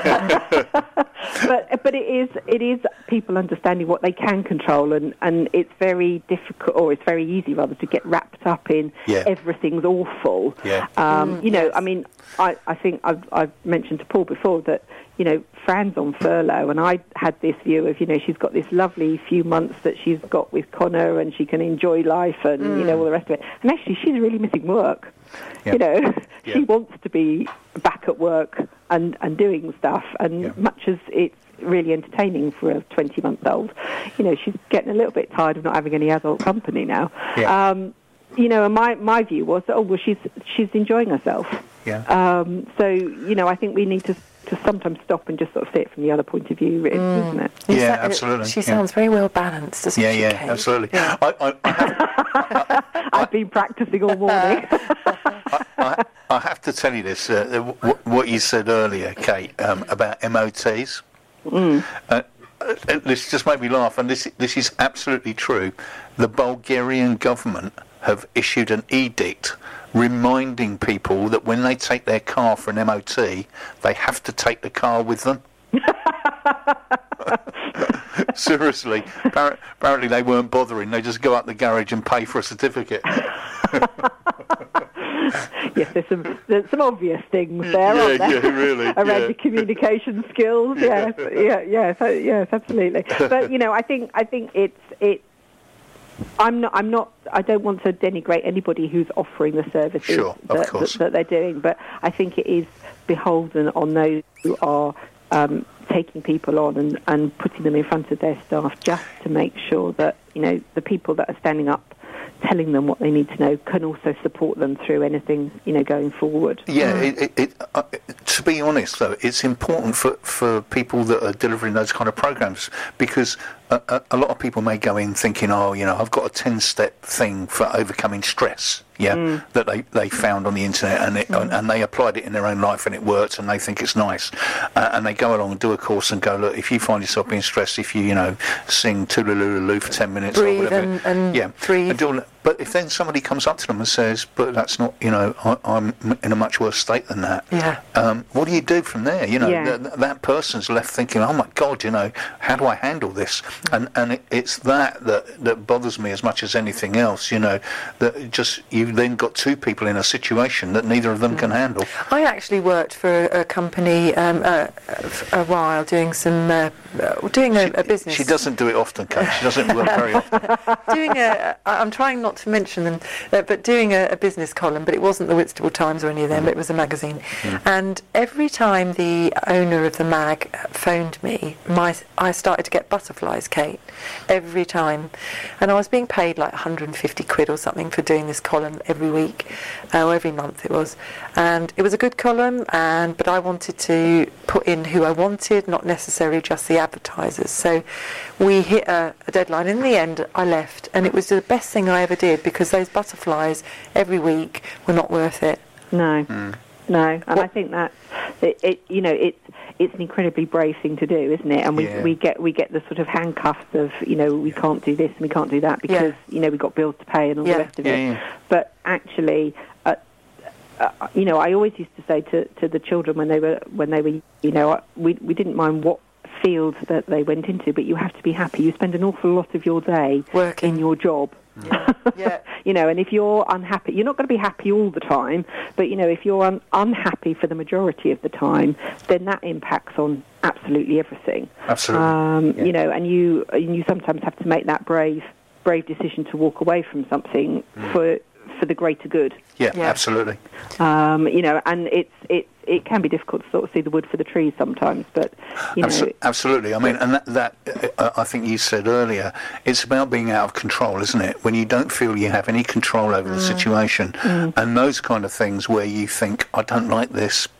but but it is it is people understanding what they can control, and, and it's very difficult, or it's very easy rather, to get wrapped up in Yeah. everything's awful. Yeah. Um, Mm, you know, yes. I mean, I, I think I've, I've mentioned to Paul before that, you know, Fran's on furlough, and I had this view of, you know, she's got this lovely few months that she's got with Connor, and she can enjoy life, and, you know, all the rest of it. And actually, she's really missing work. Yeah. You know, Yeah. she wants to be back at work and, and doing stuff, and Yeah. much as it's really entertaining for a twenty-month-old, you know, she's getting a little bit tired of not having any adult company now. Yeah. Um, you know, and my, my view was, oh, well, she's she's enjoying herself. Yeah. Um, so, you know, I think we need to to sometimes stop and just sort of see it from the other point of view, really, isn't it? You Yeah, sa- absolutely, She yeah. sounds very well balanced, doesn't Yeah, she, yeah, Kate? absolutely. Yeah. I, I, I, have, I've been practicing all morning. I, I have to tell you this, uh, w- what you said earlier, Kate, um, about M O Ts. Uh, uh, this just made me laugh, and this this is absolutely true. The Bulgarian government have issued an edict reminding people that when they take their car for an M O T, they have to take the car with them. Seriously, appar- apparently they weren't bothering. They just go up the garage and pay for a certificate. Yes, there's some there's some obvious things there, Yeah, aren't there? yeah, really, Around yeah. your communication skills. Yes, yeah, yes, uh, yes, absolutely. But you know, I think I think it's it. I'm not. I'm not. I don't want to denigrate anybody who's offering the services Sure, of that, course. that, that they're doing. But I think it is beholden on those who are um, taking people on and, and putting them in front of their staff, just to make sure that, you know, the people that are standing up, telling them what they need to know, can also support them through anything, you know, going forward. Yeah, it, it, it, uh, to be honest, though, it's important for, for people that are delivering those kind of programs, because a, a, a lot of people may go in thinking, oh, you know, I've got a ten-step thing for overcoming stress, yeah, mm. that they, they found on the internet, and it, mm. and they applied it in their own life, and it worked, and they think it's nice. Uh, and they go along and do a course and go, look, if you find yourself being stressed, if you, you know, sing Toodaloo for ten minutes breathe or whatever. And, and yeah, breathe. And do all that. But if then somebody comes up to them and says, but that's not, you know, I, I'm in a much worse state than that. Yeah. Um, what do you do from there? You know, Yeah. th- th- that person's left thinking, oh my God, you know, how do I handle this? And and it, it's that, that that bothers me as much as anything else, you know, that just, you've then got two people in a situation that neither of them can handle. I actually worked for a, a company um, uh, for a while doing some, uh, uh, doing a, a business. She doesn't do it often, Kate. She doesn't work very often. doing a, I'm trying not to mention them, uh, but doing a, a business column, but it wasn't the Whitstable Times or any of them, but it was a magazine. Mm. And every time the owner of the mag phoned me, my I started to get butterflies, Kate, every time. And I was being paid like one hundred fifty quid or something for doing this column every week, uh, or every month it was. And it was a good column, and but I wanted to put in who I wanted, not necessarily just the advertisers. So we hit a, a deadline. In the end, I left, and it was the best thing I ever did, because those butterflies every week were not worth it. No, Mm. no, and What- I think that it, it, you know, it's it's an incredibly brave thing to do, isn't it? And we Yeah. we get we get the sort of handcuffs of, you know, we can't do this and we can't do that because you know we've got bills to pay and all Yeah. the rest of Yeah, it. yeah. But actually, uh, uh, you know, I always used to say to, to the children when they were when they were, you know, we we didn't mind what field that they went into, but you have to be happy. You spend an awful lot of your day Working. in your job. Yeah. Yeah. You know, and if you're unhappy, you're not going to be happy all the time, but, you know, if you're un- unhappy for the majority of the time, then that impacts on absolutely everything. Absolutely. Um, Yeah. You know, and you and you sometimes have to make that brave brave decision to walk away from something Mm. for for the greater good. Yeah, Yeah. absolutely. Um, you know, and it's it it can be difficult to sort of see the wood for the trees sometimes, but you know, Abso- absolutely. I mean, and that, that uh, I think you said earlier, it's about being out of control, isn't it? When you don't feel you have any control over the situation, and those kind of things where you think, I don't like this,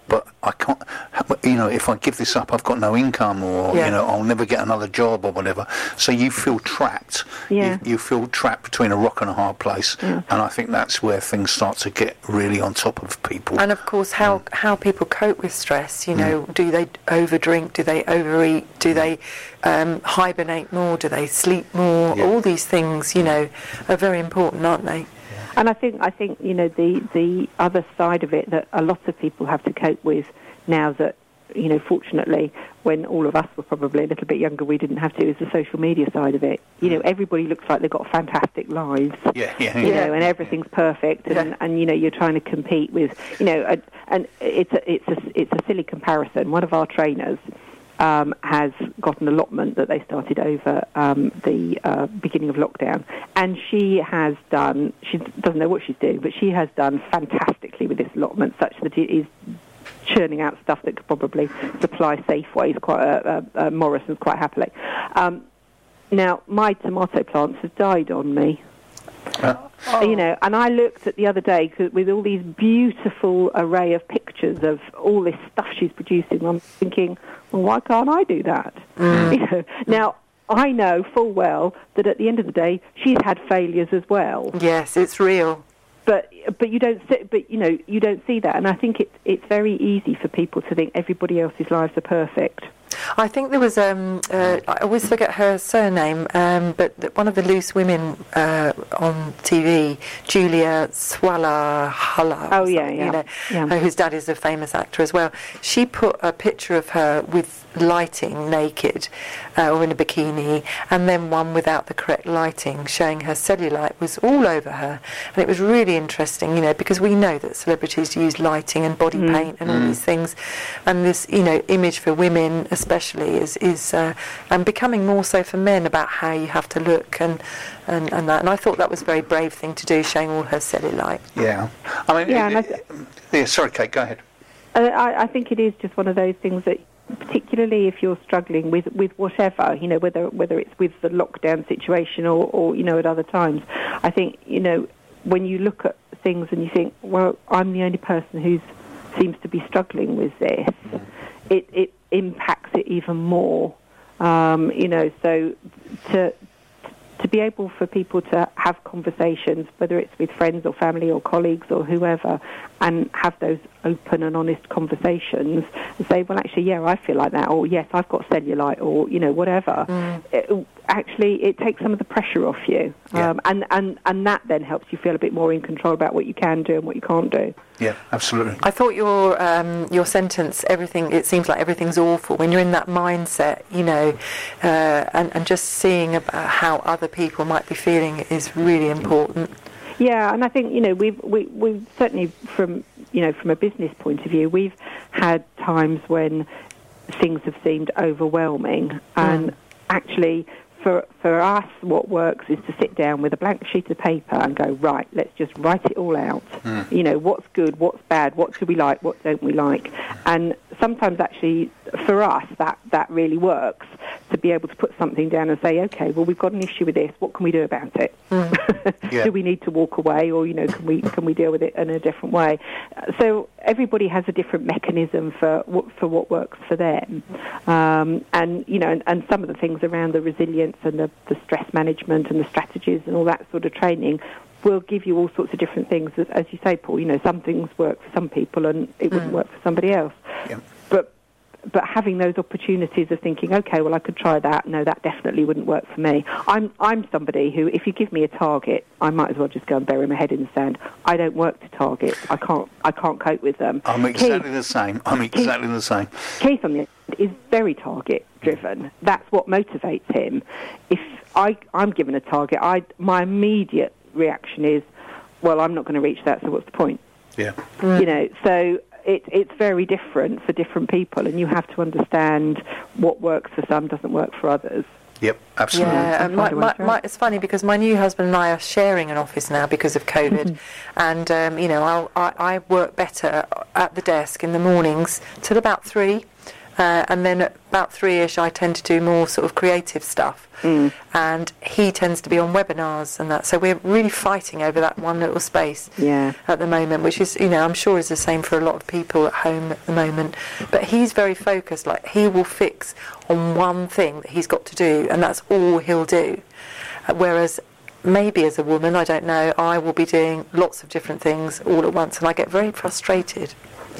but I can't, you know, if I give this up, I've got no income, or, Yeah. you know, I'll never get another job or whatever. So you feel trapped. Yeah. You, you feel trapped between a rock and a hard place. Yeah. And I think that's where things start to get really on top of people. And of course, how how people cope with stress. You know, do they overdrink? Do they overeat? Do they um, hibernate more? Do they sleep more? Yeah. All these things, you know, are very important, aren't they? And I think I think you know the the other side of it that a lot of people have to cope with now that, you know, fortunately, when all of us were probably a little bit younger, we didn't have to, is the social media side of it. You know, everybody looks like they've got fantastic lives. Yeah, yeah, You yeah. know, and everything's perfect, and, Yeah. and you know, you're trying to compete with, you know, a, and it's a it's a it's a silly comparison. One of our trainers um, has got an allotment that they started over um, the uh, beginning of lockdown, and she has done. She doesn't know what she's doing, but she has done fantastically with this allotment, such that it is churning out stuff that could probably supply Safeways, quite uh, uh, Morrison's quite happily. Um, now, my tomato plants have died on me. Uh, You know, and I looked at the other day 'cause with all these beautiful array of pictures of all this stuff she's producing. I'm thinking, well, why can't I do that? You know, now, I know full well that at the end of the day, she's had failures as well. Yes, it's real. But but you don't see, but you know you don't see that, and I think it's it's very easy for people to think everybody else's lives are perfect. I think there was, um, uh, I always forget her surname, um, but th- one of the loose women uh, on T V, Julia Swallow-Hulla, Oh, or yeah, something, yeah, you know, yeah. uh, whose dad is a famous actor as well. She put a picture of her with lighting, naked, uh, or in a bikini, and then one without the correct lighting, showing her cellulite was all over her. And it was really interesting, you know, because we know that celebrities use lighting and body Mm. paint and all these things, and this, you know, image for women especially is is uh, and becoming more so for men about how you have to look and, and and that. And I thought that was a very brave thing to do, showing all her cellulite. yeah. I mean, Yeah, it- and I it- yeah, sorry, Kate, go ahead. Uh, I, I think it is just one of those things that, particularly if you're struggling with, with whatever, you know, whether whether it's with the lockdown situation or, or, you know, at other times, I think, you know, when you look at things and you think, well, I'm the only person who seems to be struggling with this, it, it impacts it even more, um, you know, so to to be able for people to have conversations, whether it's with friends or family or colleagues or whoever, and have those open and honest conversations and say, well, actually, yeah, I feel like that, or yes, I've got cellulite, or, you know, whatever. Mm. It, actually, it takes some of the pressure off you. Yeah. Um, and, and, and that then helps you feel a bit more in control about what you can do and what you can't do. Yeah, absolutely. I thought your um, your sentence, everything, it seems like everything's awful. When you're in that mindset, you know, uh, and, and just seeing about how other people might be feeling is really important. Yeah, and I think, you know, we've we, we've certainly from, you know, from a business point of view, we've had times when things have seemed overwhelming, and actually for for us what works is to sit down with a blank sheet of paper and go, right, let's just write it all out. You know, what's good, what's bad, what do we like, what don't we like. And sometimes actually for us that that really works, to be able to put something down and say, okay, well, we've got an issue with this, what can we do about it? Yeah. Do we need to walk away, or, you know, can we can we deal with it in a different way? So everybody has a different mechanism for what, for what works for them, um, and you know, and, and some of the things around the resilience and the, the stress management and the strategies and all that sort of training will give you all sorts of different things. As, as you say, Paul, you know, some things work for some people and it wouldn't work for somebody else. Yeah. But but having those opportunities of thinking, okay, well, I could try that. No, that definitely wouldn't work for me. I'm I'm somebody who, if you give me a target, I might as well just go and bury my head in the sand. I don't work to targets. I can't I can't cope with them. I'm exactly Keith, the same. I'm exactly the same. Keith, on the other hand, is very target driven. That's what motivates him. If I I'm given a target, I my immediate reaction is, well, I'm not going to reach that, so what's the point? Yeah. You know, so it, it's very different for different people, and you have to understand what works for some doesn't work for others. Yep, absolutely. Yeah, and my, my, my, it's funny because my new husband and I are sharing an office now because of COVID, and um, you know, I'll, I I work better at the desk in the mornings till about three. Uh, and then at about three-ish, I tend to do more sort of creative stuff. Mm. And he tends to be on webinars and that. So we're really fighting over that one little space Yeah. at the moment, which is, you know, I'm sure is the same for a lot of people at home at the moment. But he's very focused. Like, he will fix on one thing that he's got to do, and that's all he'll do. Uh, whereas maybe as a woman, I don't know, I will be doing lots of different things all at once, and I get very frustrated.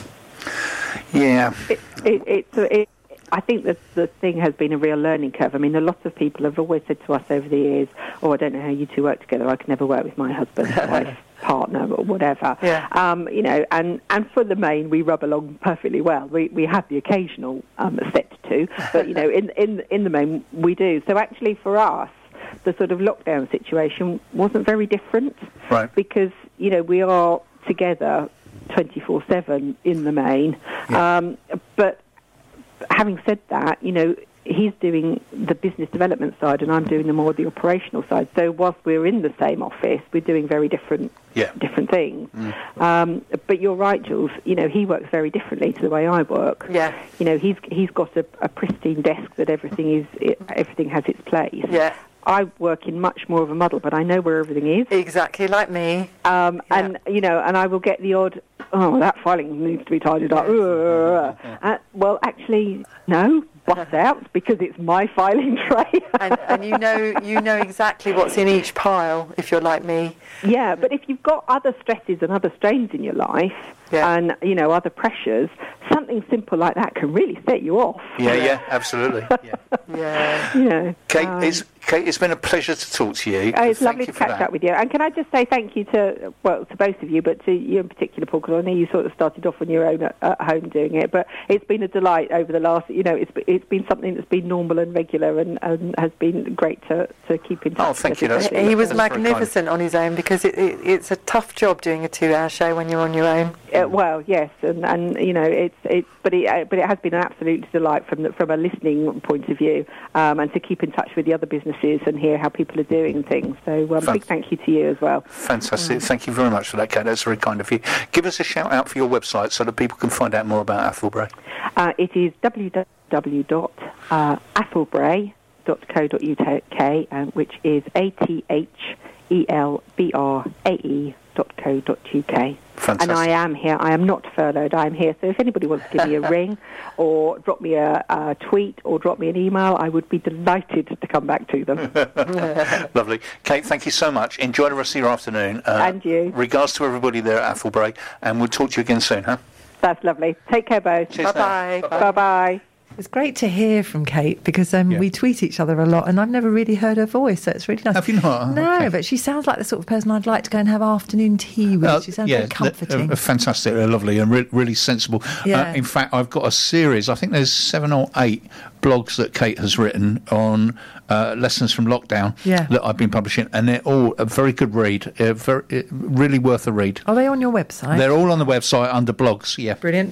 Yeah. It, it, it, it, I think that the thing has been a real learning curve. I mean, a lot of people have always said to us over the years, oh, I don't know how you two work together. I can never work with my husband, wife, partner, or whatever. Yeah. Um, you know, and, and for the main, we rub along perfectly well. We we have the occasional um, set to, but, you know, in, in, in the main, we do. So actually for us, the sort of lockdown situation wasn't very different. Right. Because, you know, we are together twenty-four seven in the main. Yeah. Um, but having said that, you know, he's doing the business development side and I'm doing the more the operational side. So whilst we're in the same office, we're doing very different Yeah. different things. Mm. Um, but you're right, Jules. You know, he works very differently to the way I work. Yeah. You know, he's he's got a, a pristine desk that everything is it, everything has its place. Yeah. I work in much more of a muddle, but I know where everything is. Exactly like me. Um, Yeah. And, you know, and I will get the odd, oh, that filing needs to be tidied up. Uh, well, actually, no, bust out, because it's my filing tray. and, and you know you know exactly what's in each pile if you're like me. Yeah, but if you've got other stresses and other strains in your life, Yeah. and, you know, other pressures, something simple like that can really set you off. Yeah, yeah, absolutely. Yeah. Yeah. You know, Kate, um, it's, Kate, it's been a pleasure to talk to you. Oh, it's Thank lovely you to for catch that. up with you. And can I just say thank you to, well, to both of you, but to you in particular, Paul, because I know you sort of started off on your own at, at home doing it. But it's been a delight over the last, you know, it's it's been something that's been normal and regular and, and has been great to, to keep in touch. Oh, thank with you. That's- everybody. He was That's very kind. magnificent on his own, because it, it, it's a tough job doing a two-hour show when you're on your own. Uh, well, yes, and, and you know, it's it's, but it uh, but it has been an absolute delight from the, from a listening point of view, um, and to keep in touch with the other businesses and hear how people are doing and things. So, um, Fan- big thank you to you as well. Fantastic. Thank you very much for that, Kate. That's very kind of you. Give us a shout out for your website so that people can find out more about Athelbrae. Uh, it is w w w dot athelbrae dot co dot u k, um, which is A T H E L B R A E dot co dot u k. Fantastic. And I am here. I am not furloughed. I am here. So if anybody wants to give me a ring or drop me a, a tweet or drop me an email, I would be delighted to come back to them. Lovely. Kate, thank you so much. Enjoy the rest of your afternoon. Uh, And you. Regards to everybody there at Athelbrae, and we'll talk to you again soon, huh? That's lovely. Take care, both. Cheers now. Bye-bye. Bye-bye. Bye-bye. It's great to hear from Kate, because um, Yeah. we tweet each other a lot, and I've never really heard her voice, so it's really nice. Have you not? Oh, No, okay. but she sounds like the sort of person I'd like to go and have afternoon tea with. Uh, she sounds yeah, very comforting. they're, uh, fantastic, they're lovely and re- really sensible. Yeah. Uh, in fact, I've got a series, I think there's seven or eight blogs that Kate has written on uh, lessons from lockdown Yeah. that I've been publishing, and they're all a very good read, uh, very, uh, really worth a read. Are they on your website? They're all on the website under blogs, yeah. Brilliant.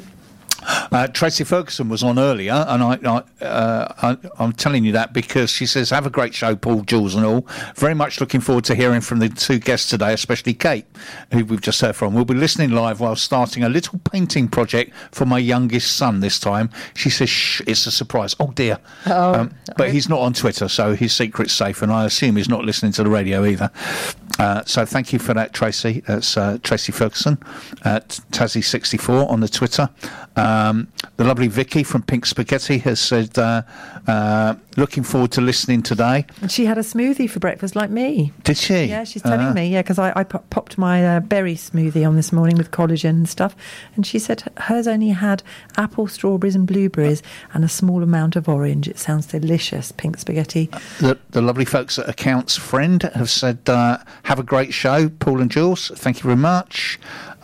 Uh, Tracy Ferguson was on earlier, and I, I, uh, I, I'm telling you that because she says, have a great show, Paul, Jules and all. Very much looking forward to hearing from the two guests today, especially Kate, who we've just heard from. We'll be listening live while starting a little painting project for my youngest son this time. She says, shh, it's a surprise. Oh, dear. Oh, um, but he's not on Twitter, so his secret's safe, and I assume he's not listening to the radio either. Uh, so thank you for that, Tracy. That's uh, Tracy Ferguson at Tassie sixty-four on the Twitter. Um, the lovely Vicky from Pink Spaghetti has said, uh, uh, looking forward to listening today. And she had a smoothie for breakfast like me. Did she? Yeah, she's telling Uh, me, yeah, because I, I pop, popped my uh, berry smoothie on this morning with collagen and stuff, and she said hers only had apple, strawberries and blueberries and a small amount of orange. It sounds delicious, Pink Spaghetti. The, the lovely folks at Accounts Friend have said, uh, have a great show, Paul and Jules. Thank you very much.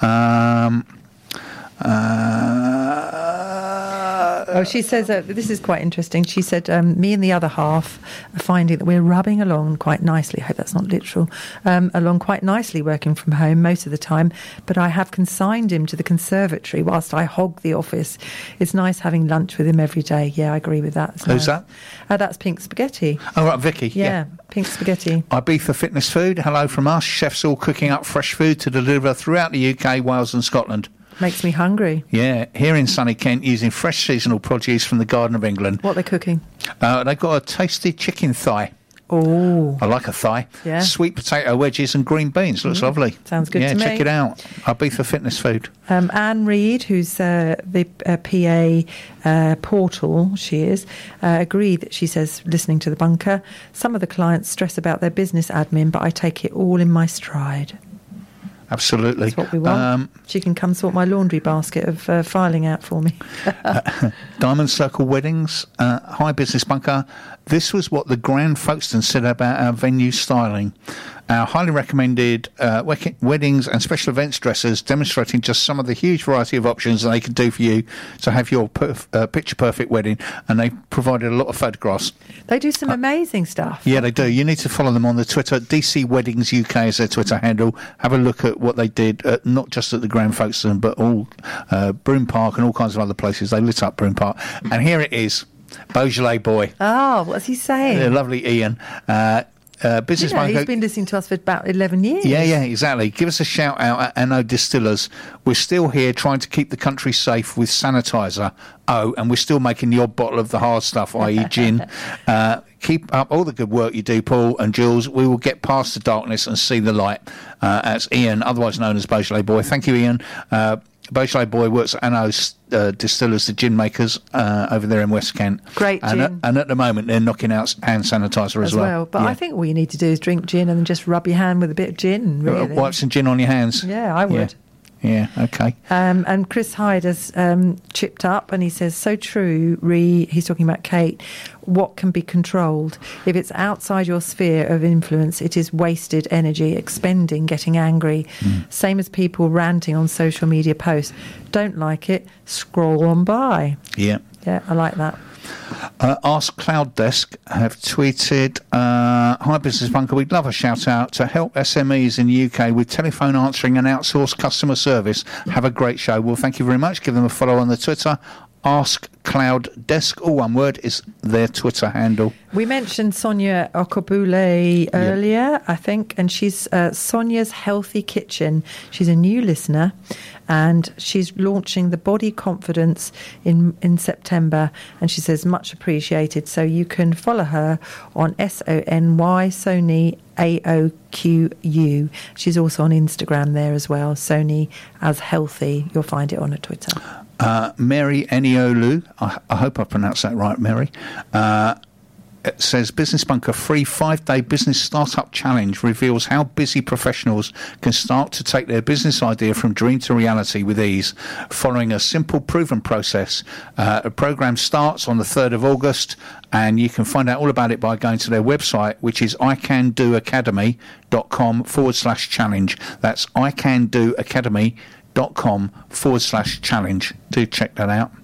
Um, uh, Oh, she says, uh, this is quite interesting. She said, um, me and the other half are finding that we're rubbing along quite nicely. I hope that's not literal. Um, along quite nicely working from home most of the time. But I have consigned him to the conservatory whilst I hog the office. It's nice having lunch with him every day. Yeah, I agree with that. It's Who's nice. that? Uh, that's Pink Spaghetti. Oh, right, Vicky. Yeah, Yeah. Pink Spaghetti. Ibiza Fitness Food, hello from us. Chefs all cooking up fresh food to deliver throughout the U K, Wales and Scotland. Makes me hungry. Yeah, here in sunny Kent, using fresh seasonal produce from the Garden of England. What they're cooking? Uh, they've got a tasty chicken thigh. Oh, I like a thigh. Yeah. Sweet potato wedges and green beans. Looks mm. lovely. Sounds good yeah, to me. Yeah, check it out. Our beef for fitness food. Um, Anne Reid, who's uh, the uh, P A uh, portal, she is, uh, agreed that she says, listening to the bunker, some of the clients stress about their business admin, but I take it all in my stride. Absolutely. That's what we want. Um, she can come sort my laundry basket of uh, filing out for me. uh, Diamond Circle Weddings. Uh, hi, Business Bunker. This was what the Grand Folkestone said about our venue styling. Our highly recommended uh, weddings and special events dressers, demonstrating just some of the huge variety of options they can do for you to have your perf- uh, picture-perfect wedding, and they provided a lot of photographs. They do some uh, amazing stuff. Yeah, they do. You need to follow them on the Twitter. D C Weddings U K is their Twitter handle. Have a look at what they did, uh, not just at the Grand Folkestone, but all uh, Broome Park and all kinds of other places. They lit up Broome Park. And here it is, Beaujolais Boy. Oh, what's he saying? Uh, lovely Ian. Uh, Uh, business you know, Bunker. He's been listening to us for about eleven years. Yeah, yeah, exactly. Give us a shout out at Anno Distillers. We're still here trying to keep the country safe with sanitizer. Oh, and we're still making the odd bottle of the hard stuff, that is gin. Uh, keep up all the good work you do, Paul and Jules. We will get past the darkness and see the light. Uh, that's Ian, otherwise known as Beaujolais Boy. Thank you, Ian. Uh, Beaujolais Boy works at Anno's uh, Distillers, the gin makers, uh, over there in West Kent. Great and gin. At, and at the moment, they're knocking out hand sanitizer as, as well. well. But yeah. I think all you need to do is drink gin and then just rub your hand with a bit of gin, really. Wipe some gin on your hands. Yeah, I would. Yeah. Yeah, okay. Um, and Chris Hyde has um, chipped up and he says, so true, Ree, he's talking about Kate, what can be controlled? If it's outside your sphere of influence, it is wasted energy, expending, getting angry. Mm. Same as people ranting on social media posts. Don't like it, scroll on by. Yeah. Yeah, I like that. Uh, Ask Cloud Desk have tweeted, uh, hi Business Bunker, we'd love a shout out to help S M Es in the U K with telephone answering and outsourced customer service. Have a great show. Well, thank you very much. Give them a follow on the Twitter. Ask Cloud Desk, all one word, is their Twitter handle. We mentioned Sonia Okobule earlier, yep. I think, and she's uh, Sonia's Healthy Kitchen. She's a new listener, and she's launching the Body Confidence in, in September, and she says, much appreciated. So you can follow her on S O N Y, Sony A O Q U. She's also on Instagram there as well, Sony as Healthy. You'll find it on her Twitter. Uh, Mary Eniolu, I, I hope I pronounced that right, Mary, uh, it says Business Bunker free five-day business startup challenge reveals how busy professionals can start to take their business idea from dream to reality with ease, following a simple, proven process. Uh, the program starts on the third of August, and you can find out all about it by going to their website, which is icandoacademy.com forward slash challenge. That's icandoacademy.com forward slash challenge. Do check that out.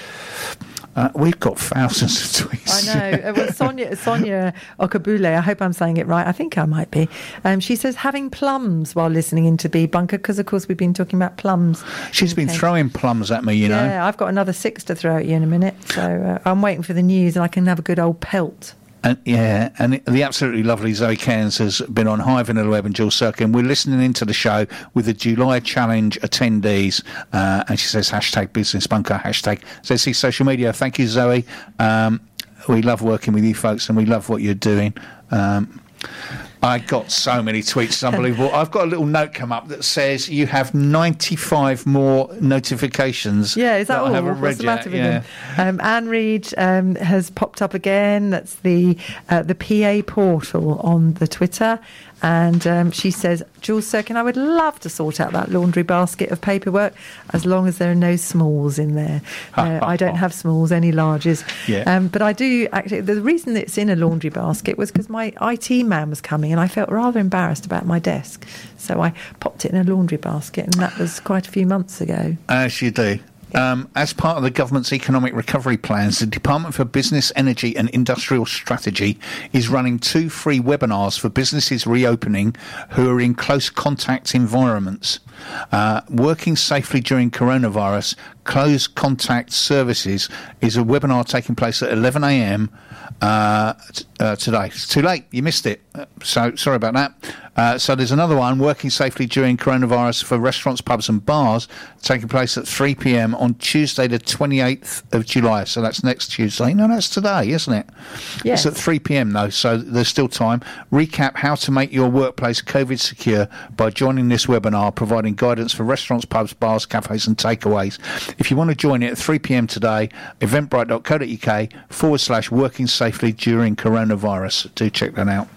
Uh, we've got thousands of tweets. I know. Well, Sonia, Sonia Okabule, I hope I'm saying it right. I think I might be. Um, she says having plums while listening into the bunker, because, of course, we've been talking about plums. She's been okay. throwing plums at me, you know. Yeah, I've got another six to throw at you in a minute. So uh, I'm waiting for the news and I can have a good old pelt. And, yeah, and the absolutely lovely Zoe Cairns has been on Hi Vanilla Web and Jules Sirkin. We're listening into the show with the July Challenge attendees, uh, and she says hashtag Business Bunker, hashtag Z C Social Media. Thank you, Zoe. Um, we love working with you folks, and we love what you're doing. Um, I got so many tweets, it's unbelievable. I've got a little note come up that says you have ninety-five more notifications. Yeah, is that, that all? I haven't What's read the yet. matter with yeah. them? Um, Anne Reid um, has popped up again. That's the uh, the P A portal on the Twitter. And um, she says, Jules Sirkin, I would love to sort out that laundry basket of paperwork as long as there are no smalls in there. Uh, I don't have smalls, any larges. Yeah. Um, but I do actually, the reason that it's in a laundry basket was because my I T man was coming and I felt rather embarrassed about my desk. So I popped it in a laundry basket, and that was quite a few months ago. As you do. Um, as part of the government's economic recovery plans, the Department for Business, Energy and Industrial Strategy is running two free webinars for businesses reopening who are in close contact environments. Uh, working safely during coronavirus, Close Contact Services is a webinar taking place at eleven a.m. Uh, t- uh, today. It's too late. You missed it. Uh, so sorry about that. Uh, so there's another one, Working Safely During Coronavirus for Restaurants, Pubs and Bars, taking place at three p.m. on Tuesday the twenty-eighth of July. So that's next Tuesday. No, that's today, isn't it? Yes. It's at three p.m. though, so there's still time. Recap how to make your workplace COVID secure by joining this webinar, providing guidance for restaurants, pubs, bars, cafes and takeaways. If you want to join it at three p.m. today, eventbrite.co.uk forward slash working safely during coronavirus. Do check that out.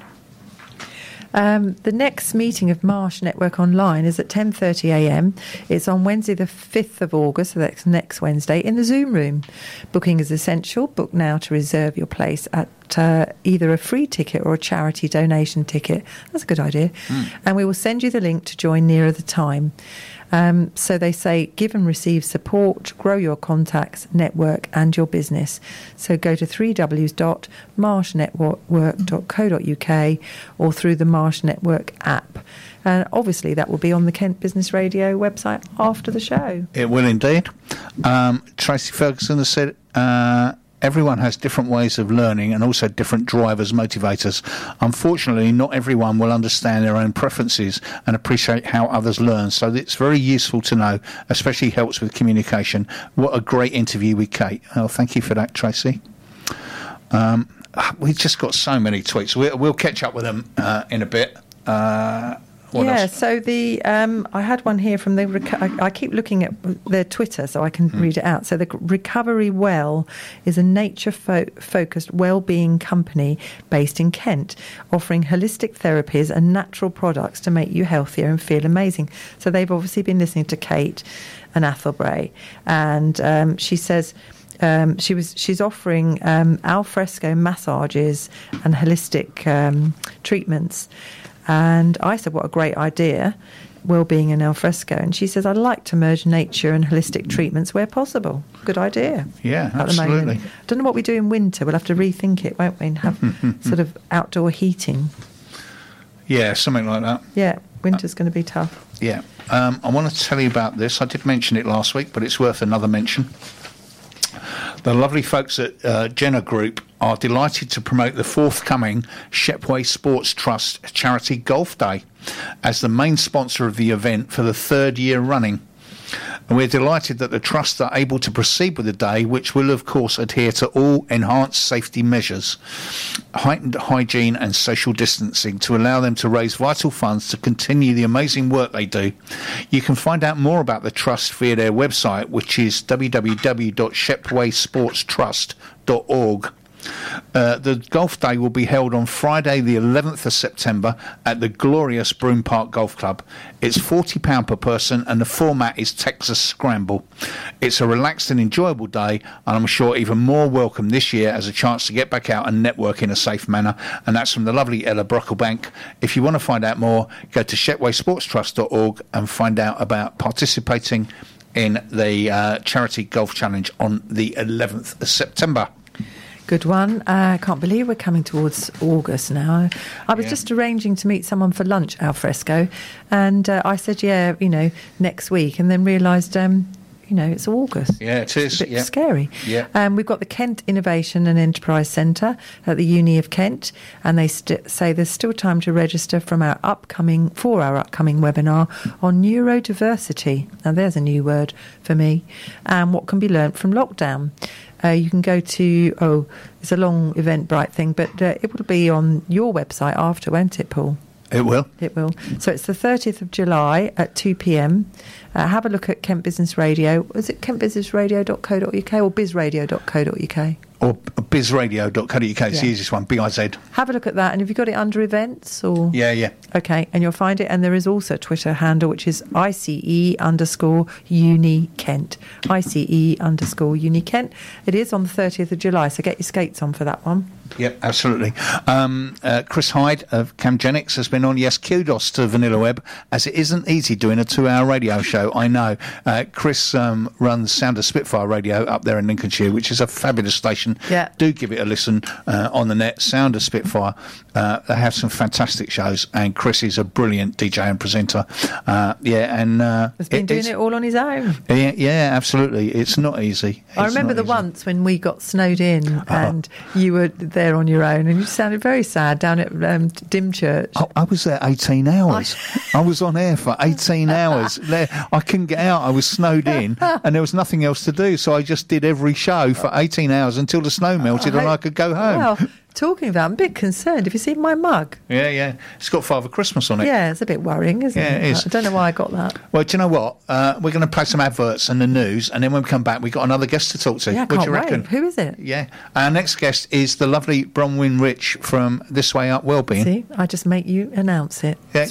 Um, the next meeting of Marsh Network Online is at ten thirty a.m. It's on Wednesday the fifth of August, so that's next Wednesday, in the Zoom room. Booking is essential. Book now to reserve your place at uh, either a free ticket or a charity donation ticket. That's a good idea. Mm. And we will send you the link to join nearer the time. Um, so they say, give and receive support, grow your contacts, network and your business. So go to w w w dot marsh network dot co dot u k or through the Marsh Network app. And obviously that will be on the Kent Business Radio website after the show. It will indeed. Um, Tracy Ferguson has said... Uh, Everyone has different ways of learning and also different drivers, motivators. Unfortunately, not everyone will understand their own preferences and appreciate how others learn. So it's very useful to know, especially helps with communication. What a great interview with Kate. Oh, thank you for that, Tracy. Um, we've just got so many tweets. We'll, we'll catch up with them uh, in a bit. Uh, What yeah, else? so the um, I had one here from the. Reco- I, I keep looking at their Twitter so I can mm. read it out. So the Recovery Well is a nature-focused well-being company based in Kent, offering holistic therapies and natural products to make you healthier and feel amazing. So they've obviously been listening to Kate and Athelbray, and um, she says. Um, she was. She's offering um, al fresco massages and holistic um, treatments. And I said, what a great idea, well-being in al fresco. And she says, I'd like to merge nature and holistic treatments where possible. Good idea. Yeah, at absolutely. The moment. Don't know what we do in winter. We'll have to rethink it, won't we, and have sort of outdoor heating. Yeah, something like that. Yeah, winter's going to be tough. Yeah. Um, I want to tell you about this. I did mention it last week, but it's worth another mention. The lovely folks at uh, Jenner Group are delighted to promote the forthcoming Shepway Sports Trust Charity Golf Day as the main sponsor of the event for the third year running. And we're delighted that the Trust are able to proceed with the day, which will, of course, adhere to all enhanced safety measures, heightened hygiene and social distancing to allow them to raise vital funds to continue the amazing work they do. You can find out more about the Trust via their website, which is w w w dot shepway sports trust dot org. Uh, the golf day will be held on Friday the eleventh of September at the glorious Broome Park Golf Club. It's forty pounds per person and the format is Texas Scramble. It's a relaxed and enjoyable day, and I'm sure even more welcome this year as a chance to get back out and network in a safe manner. And that's from the lovely Ella Brocklebank. If you want to find out more, go to shepway sports trust dot org and find out about participating in the uh, Charity Golf Challenge on the eleventh of September. Good one. I uh, can't believe we're coming towards August now. I was Yeah. just arranging to meet someone for lunch al fresco, and uh, I said, yeah, you know, next week, and then realised, um, you know, it's August. Yeah, it is. It's a bit yeah. scary. Yeah. Um, we've got the Kent Innovation and Enterprise Centre at the Uni of Kent, and they st- say there's still time to register from our upcoming for our upcoming webinar on neurodiversity. Now, there's a new word for me, and what can be learnt from lockdown. Uh, you can go to, oh, it's a long Eventbrite thing, but uh, it will be on your website after, won't it, Paul? It will. It will. So it's the thirtieth of July at two p.m. Uh, have a look at Kent Business Radio. Is it kent business radio dot co dot u k or biz radio dot co dot u k? Or biz radio dot co dot u k, it's Yeah. the easiest one, B I Z. Have a look at that. And have you got it under events? Or Yeah, yeah. Okay, and you'll find it. And there is also a Twitter handle, which is I C E underscore Uni Kent. I C E underscore Uni Kent. It is on the thirtieth of July, so get your skates on for that one. Yep, absolutely. Um, uh, Chris Hyde of Camgenics has been on. Yes, kudos to Vanilla Web, as it isn't easy doing a two-hour radio show. I know. Uh, Chris um, runs Sound of Spitfire Radio up there in Lincolnshire, which is a fabulous station. Yeah. do give it a listen uh, on the net. Sound of Spitfire. Uh, they have some fantastic shows, and Chris is a brilliant D J and presenter. Uh, yeah, and uh, He's been it, doing it's- it all on his own. Yeah, yeah, absolutely. It's not easy. I It's remember not the easy. once when we got snowed in and you were there on your own, and you sounded very sad down at um, Dymchurch. I, I was there eighteen hours. I was on air for eighteen hours. There, I couldn't get out. I was snowed in, and there was nothing else to do. So I just did every show for eighteen hours until the snow melted and I could go home. Well, talking of that, I'm a bit concerned. Have you seen my mug? Yeah, yeah. It's got Father Christmas on it. Yeah, it's a bit worrying, isn't Yeah, it? it is. I don't know why I got that. Well, do you know what? Uh, we're going to play some adverts and the news, and then when we come back, we've got another guest to talk to. Yeah, I what do can't you reckon? wait. Who is it? Yeah. Our next guest is the lovely Bronwyn Rich from This Way Up Wellbeing. See, I just make you announce it. Yeah.